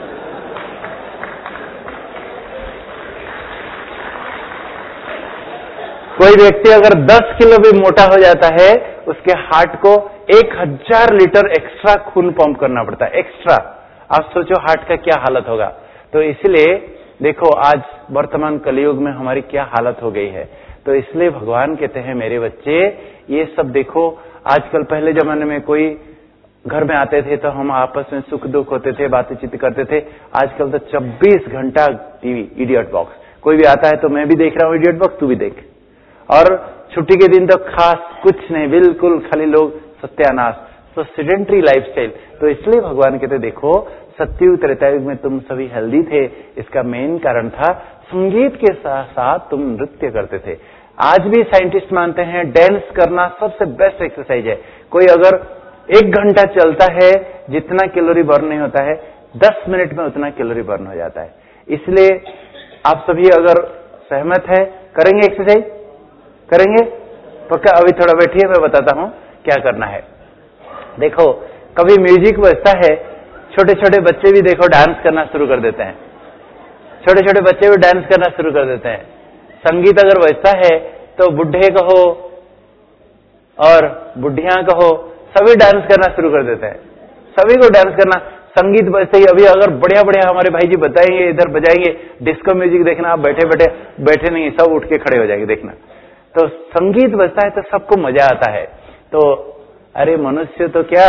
कोई व्यक्ति अगर 10 किलो भी मोटा हो जाता है, उसके हार्ट को 1000 लीटर एक्स्ट्रा खून पंप करना पड़ता है, एक्स्ट्रा। आप सोचो हार्ट का क्या हालत होगा। तो इसलिए देखो आज वर्तमान कलयुग में हमारी क्या हालत हो गई है। तो इसलिए भगवान कहते हैं मेरे बच्चे ये सब देखो, आजकल पहले जमाने में कोई घर में आते थे तो हम आपस में सुख दुख होते थे, बातचीत करते थे। आजकल तो 24 घंटा टीवी, इडियट बॉक्स। कोई भी आता है तो मैं भी देख रहा हूं इडियट बॉक्स, तू भी देख। और छुट्टी के दिन तो खास कुछ नहीं, बिल्कुल खाली लोग सत्यानाश, तो सेडेंट्री लाइफस्टाइल। तो इसलिए भगवान कहते देखो सत्युग त्रेतायुग में तुम सभी हेल्दी थे, इसका मेन कारण था संगीत के साथ साथ तुम नृत्य करते थे। आज भी साइंटिस्ट मानते हैं डांस करना सबसे बेस्ट एक्सरसाइज है। कोई अगर 1 घंटा चलता है, जितना कैलोरी बर्न नहीं होता है, 10 मिनट में उतना कैलोरी बर्न हो जाता है। इसलिए आप सभी अगर सहमत है करेंगे एक्सरसाइज, करेंगे पक्का? अभी थोड़ा बैठिए, मैं बताता हूं क्या करना है। देखो कभी म्यूजिक बजता है, छोटे छोटे बच्चे भी देखो डांस करना शुरू कर देते हैं, छोटे छोटे बच्चे भी डांस करना शुरू कर देते हैं। संगीत अगर बजता है तो बुढ़े कहो और बुढ़िया कहो, सभी डांस करना शुरू कर देते हैं, सभी को डांस करना। संगीत बजते ही अभी अगर बढ़िया बढ़िया हमारे भाई जी बताएंगे, इधर बजाएंगे डिस्को म्यूजिक, देखना आप बैठे नहीं, सब उठ के खड़े हो जाएंगे देखना। तो संगीत बजता है तो सबको मजा आता है। तो अरे मनुष्य तो क्या,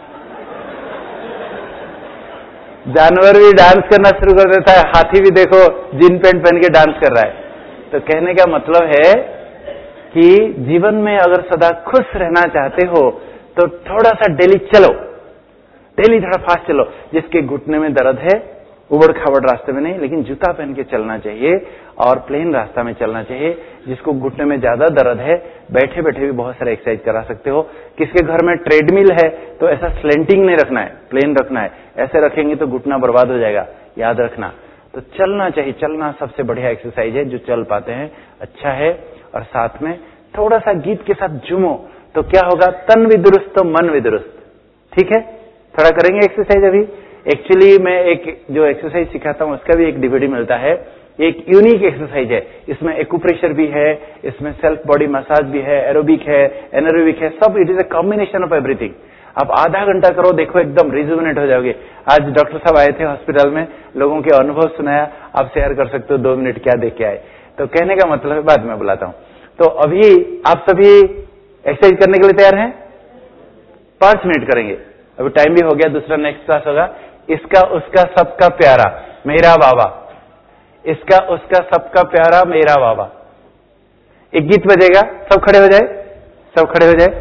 जानवर भी डांस करना शुरू कर देता है, हाथी भी देखो जीन पैंट पहन के डांस कर रहा है। तो कहने का मतलब है कि जीवन में अगर सदा खुश रहना चाहते हो तो थोड़ा सा डेली चलो, डेली थोड़ा फास्ट चलो। जिसके घुटने में दर्द है उबड़ खाबड़ रास्ते में नहीं, लेकिन जूता पहन के चलना चाहिए और प्लेन रास्ता में चलना चाहिए। जिसको घुटने में ज्यादा दर्द है, बैठे बैठे भी बहुत सारे एक्सरसाइज करा सकते हो। किसके घर में ट्रेडमिल है तो ऐसा स्लेंटिंग नहीं रखना है, प्लेन रखना है। ऐसे रखेंगे तो घुटना बर्बाद हो जाएगा, याद रखना। तो चलना चाहिए, चलना सबसे बढ़िया एक्सरसाइज है। जो चल पाते हैं अच्छा है। और साथ में थोड़ा सा गीत के साथ झूमो तो क्या होगा, तन भी दुरुस्त तो मन भी दुरुस्त। ठीक है, थोड़ा करेंगे एक्सरसाइज अभी। एक्चुअली मैं एक जो एक्सरसाइज सिखाता हूं उसका भी एक डीवीडी मिलता है। एक यूनिक एक्सरसाइज है, इसमें एक्यूप्रेशर भी है, इसमें सेल्फ बॉडी मसाज भी है, एरोबिक है, एनारोबिक है, सब। It is a combination of everything. आप आधा घंटा करो, देखो एकदम रिजुविनेट हो जाओगे। आज डॉक्टर साहब आए थे हॉस्पिटल में, लोगों के अनुभव सुनाया, आप शेयर कर सकते हो 2 मिनट क्या देख के आए। तो कहने का मतलब है, बाद में बुलाता हूं। तो अभी आप सभी एक्सरसाइज करने के लिए तैयार हैं? 5 मिनट करेंगे, अभी टाइम भी हो गया, दूसरा नेक्स्ट क्लास होगा। इसका उसका सबका प्यारा मेरा बाबा, इसका उसका सबका प्यारा मेरा बाबा। एक गीत बजेगा, सब खड़े हो जाए, सब खड़े हो जाए।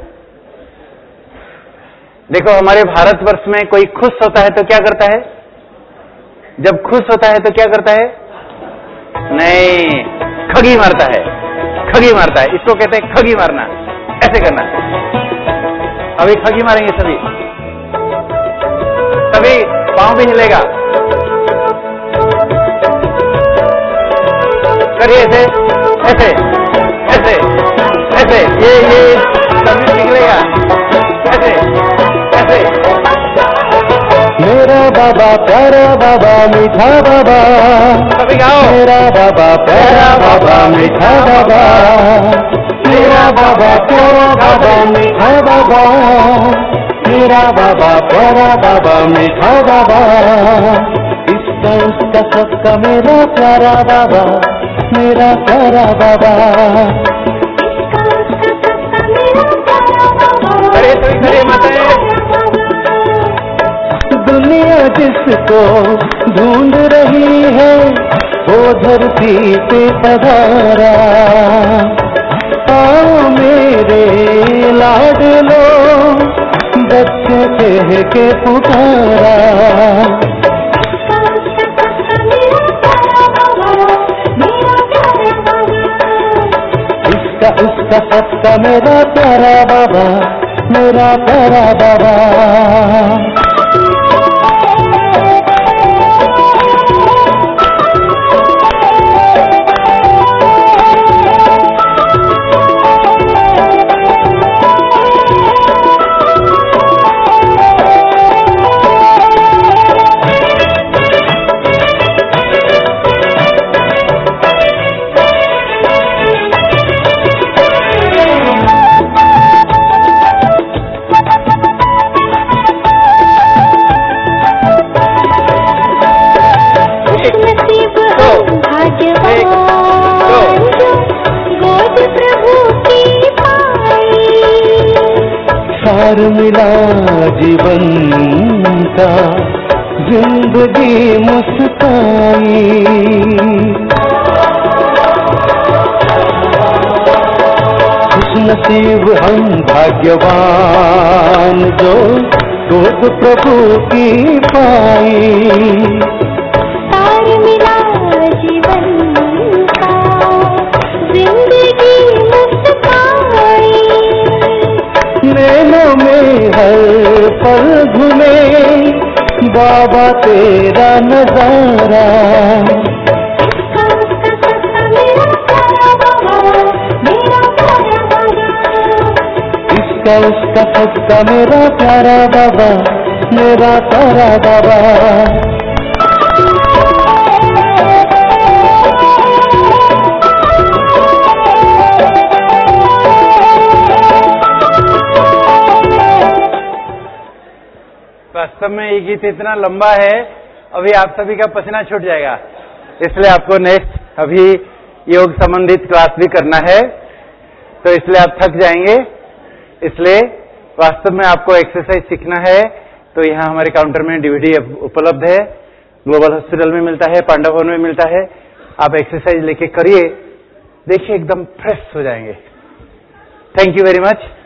देखो हमारे भारतवर्ष में कोई खुश होता है तो क्या करता है? जब खुश होता है तो क्या करता है? नहीं, खगी मारता है, खगी मारता है। इसको कहते हैं खगी मारना। ऐसे करना। अभी खगी मारेंगे सभी, सभी पांव भी हिलेगा। करिए ऐसे ऐसे ऐसे ऐसे, ये सभी निकलेगा ऐसे ऐसे। मेरा बाबा प्यारा बाबा मीठा बाबा, सभी गाओ। मेरा बाबा प्यारा बाबा मीठा बाबा, मेरा बाबा प्यारा बाबा मीठा बाबा, मेरा बाबा प्यारा बाबा मीठा बाबा। इसका उसका सबका मेरा प्यारा बाबा, मेरा प्यारा बाबा। खड़े सभी खड़े माताएं। दुनिया जिसको ढूंढ रही है वो धरती पे पधारा। आओ मेरे लाडलो, बच्चे कह के पुकारा। इसका उसका सबका मेरा प्यारा बाबा, मेरा प्यारा बाबा। सार मिला जीवन का, जिंदगी मुस्काई। खुशनसीब हम भाग्यवान जो गोद प्रभु की पाई। सार मिला जीवन का, जिंदगी मुस्काई। नैनों में हर पल घूमे बाबा तेरा नजारा। इसका उसका सबका मेरा प्यारा बाबा, मेरा प्यारा बाबा। वास्तव में ये गीत इतना लंबा है, अभी आप सभी का पसीना छूट जाएगा, इसलिए आपको नेक्स्ट अभी योग संबंधित क्लास भी करना है, तो इसलिए आप थक जाएंगे। इसलिए वास्तव में आपको एक्सरसाइज सीखना है तो यहाँ हमारे काउंटर में डीवीडी उपलब्ध है, ग्लोबल हॉस्पिटल में मिलता है, पांडव भवन में मिलता है। आप एक्सरसाइज लेके करिए, देखिए एकदम फ्रेश हो जाएंगे। Thank you very much.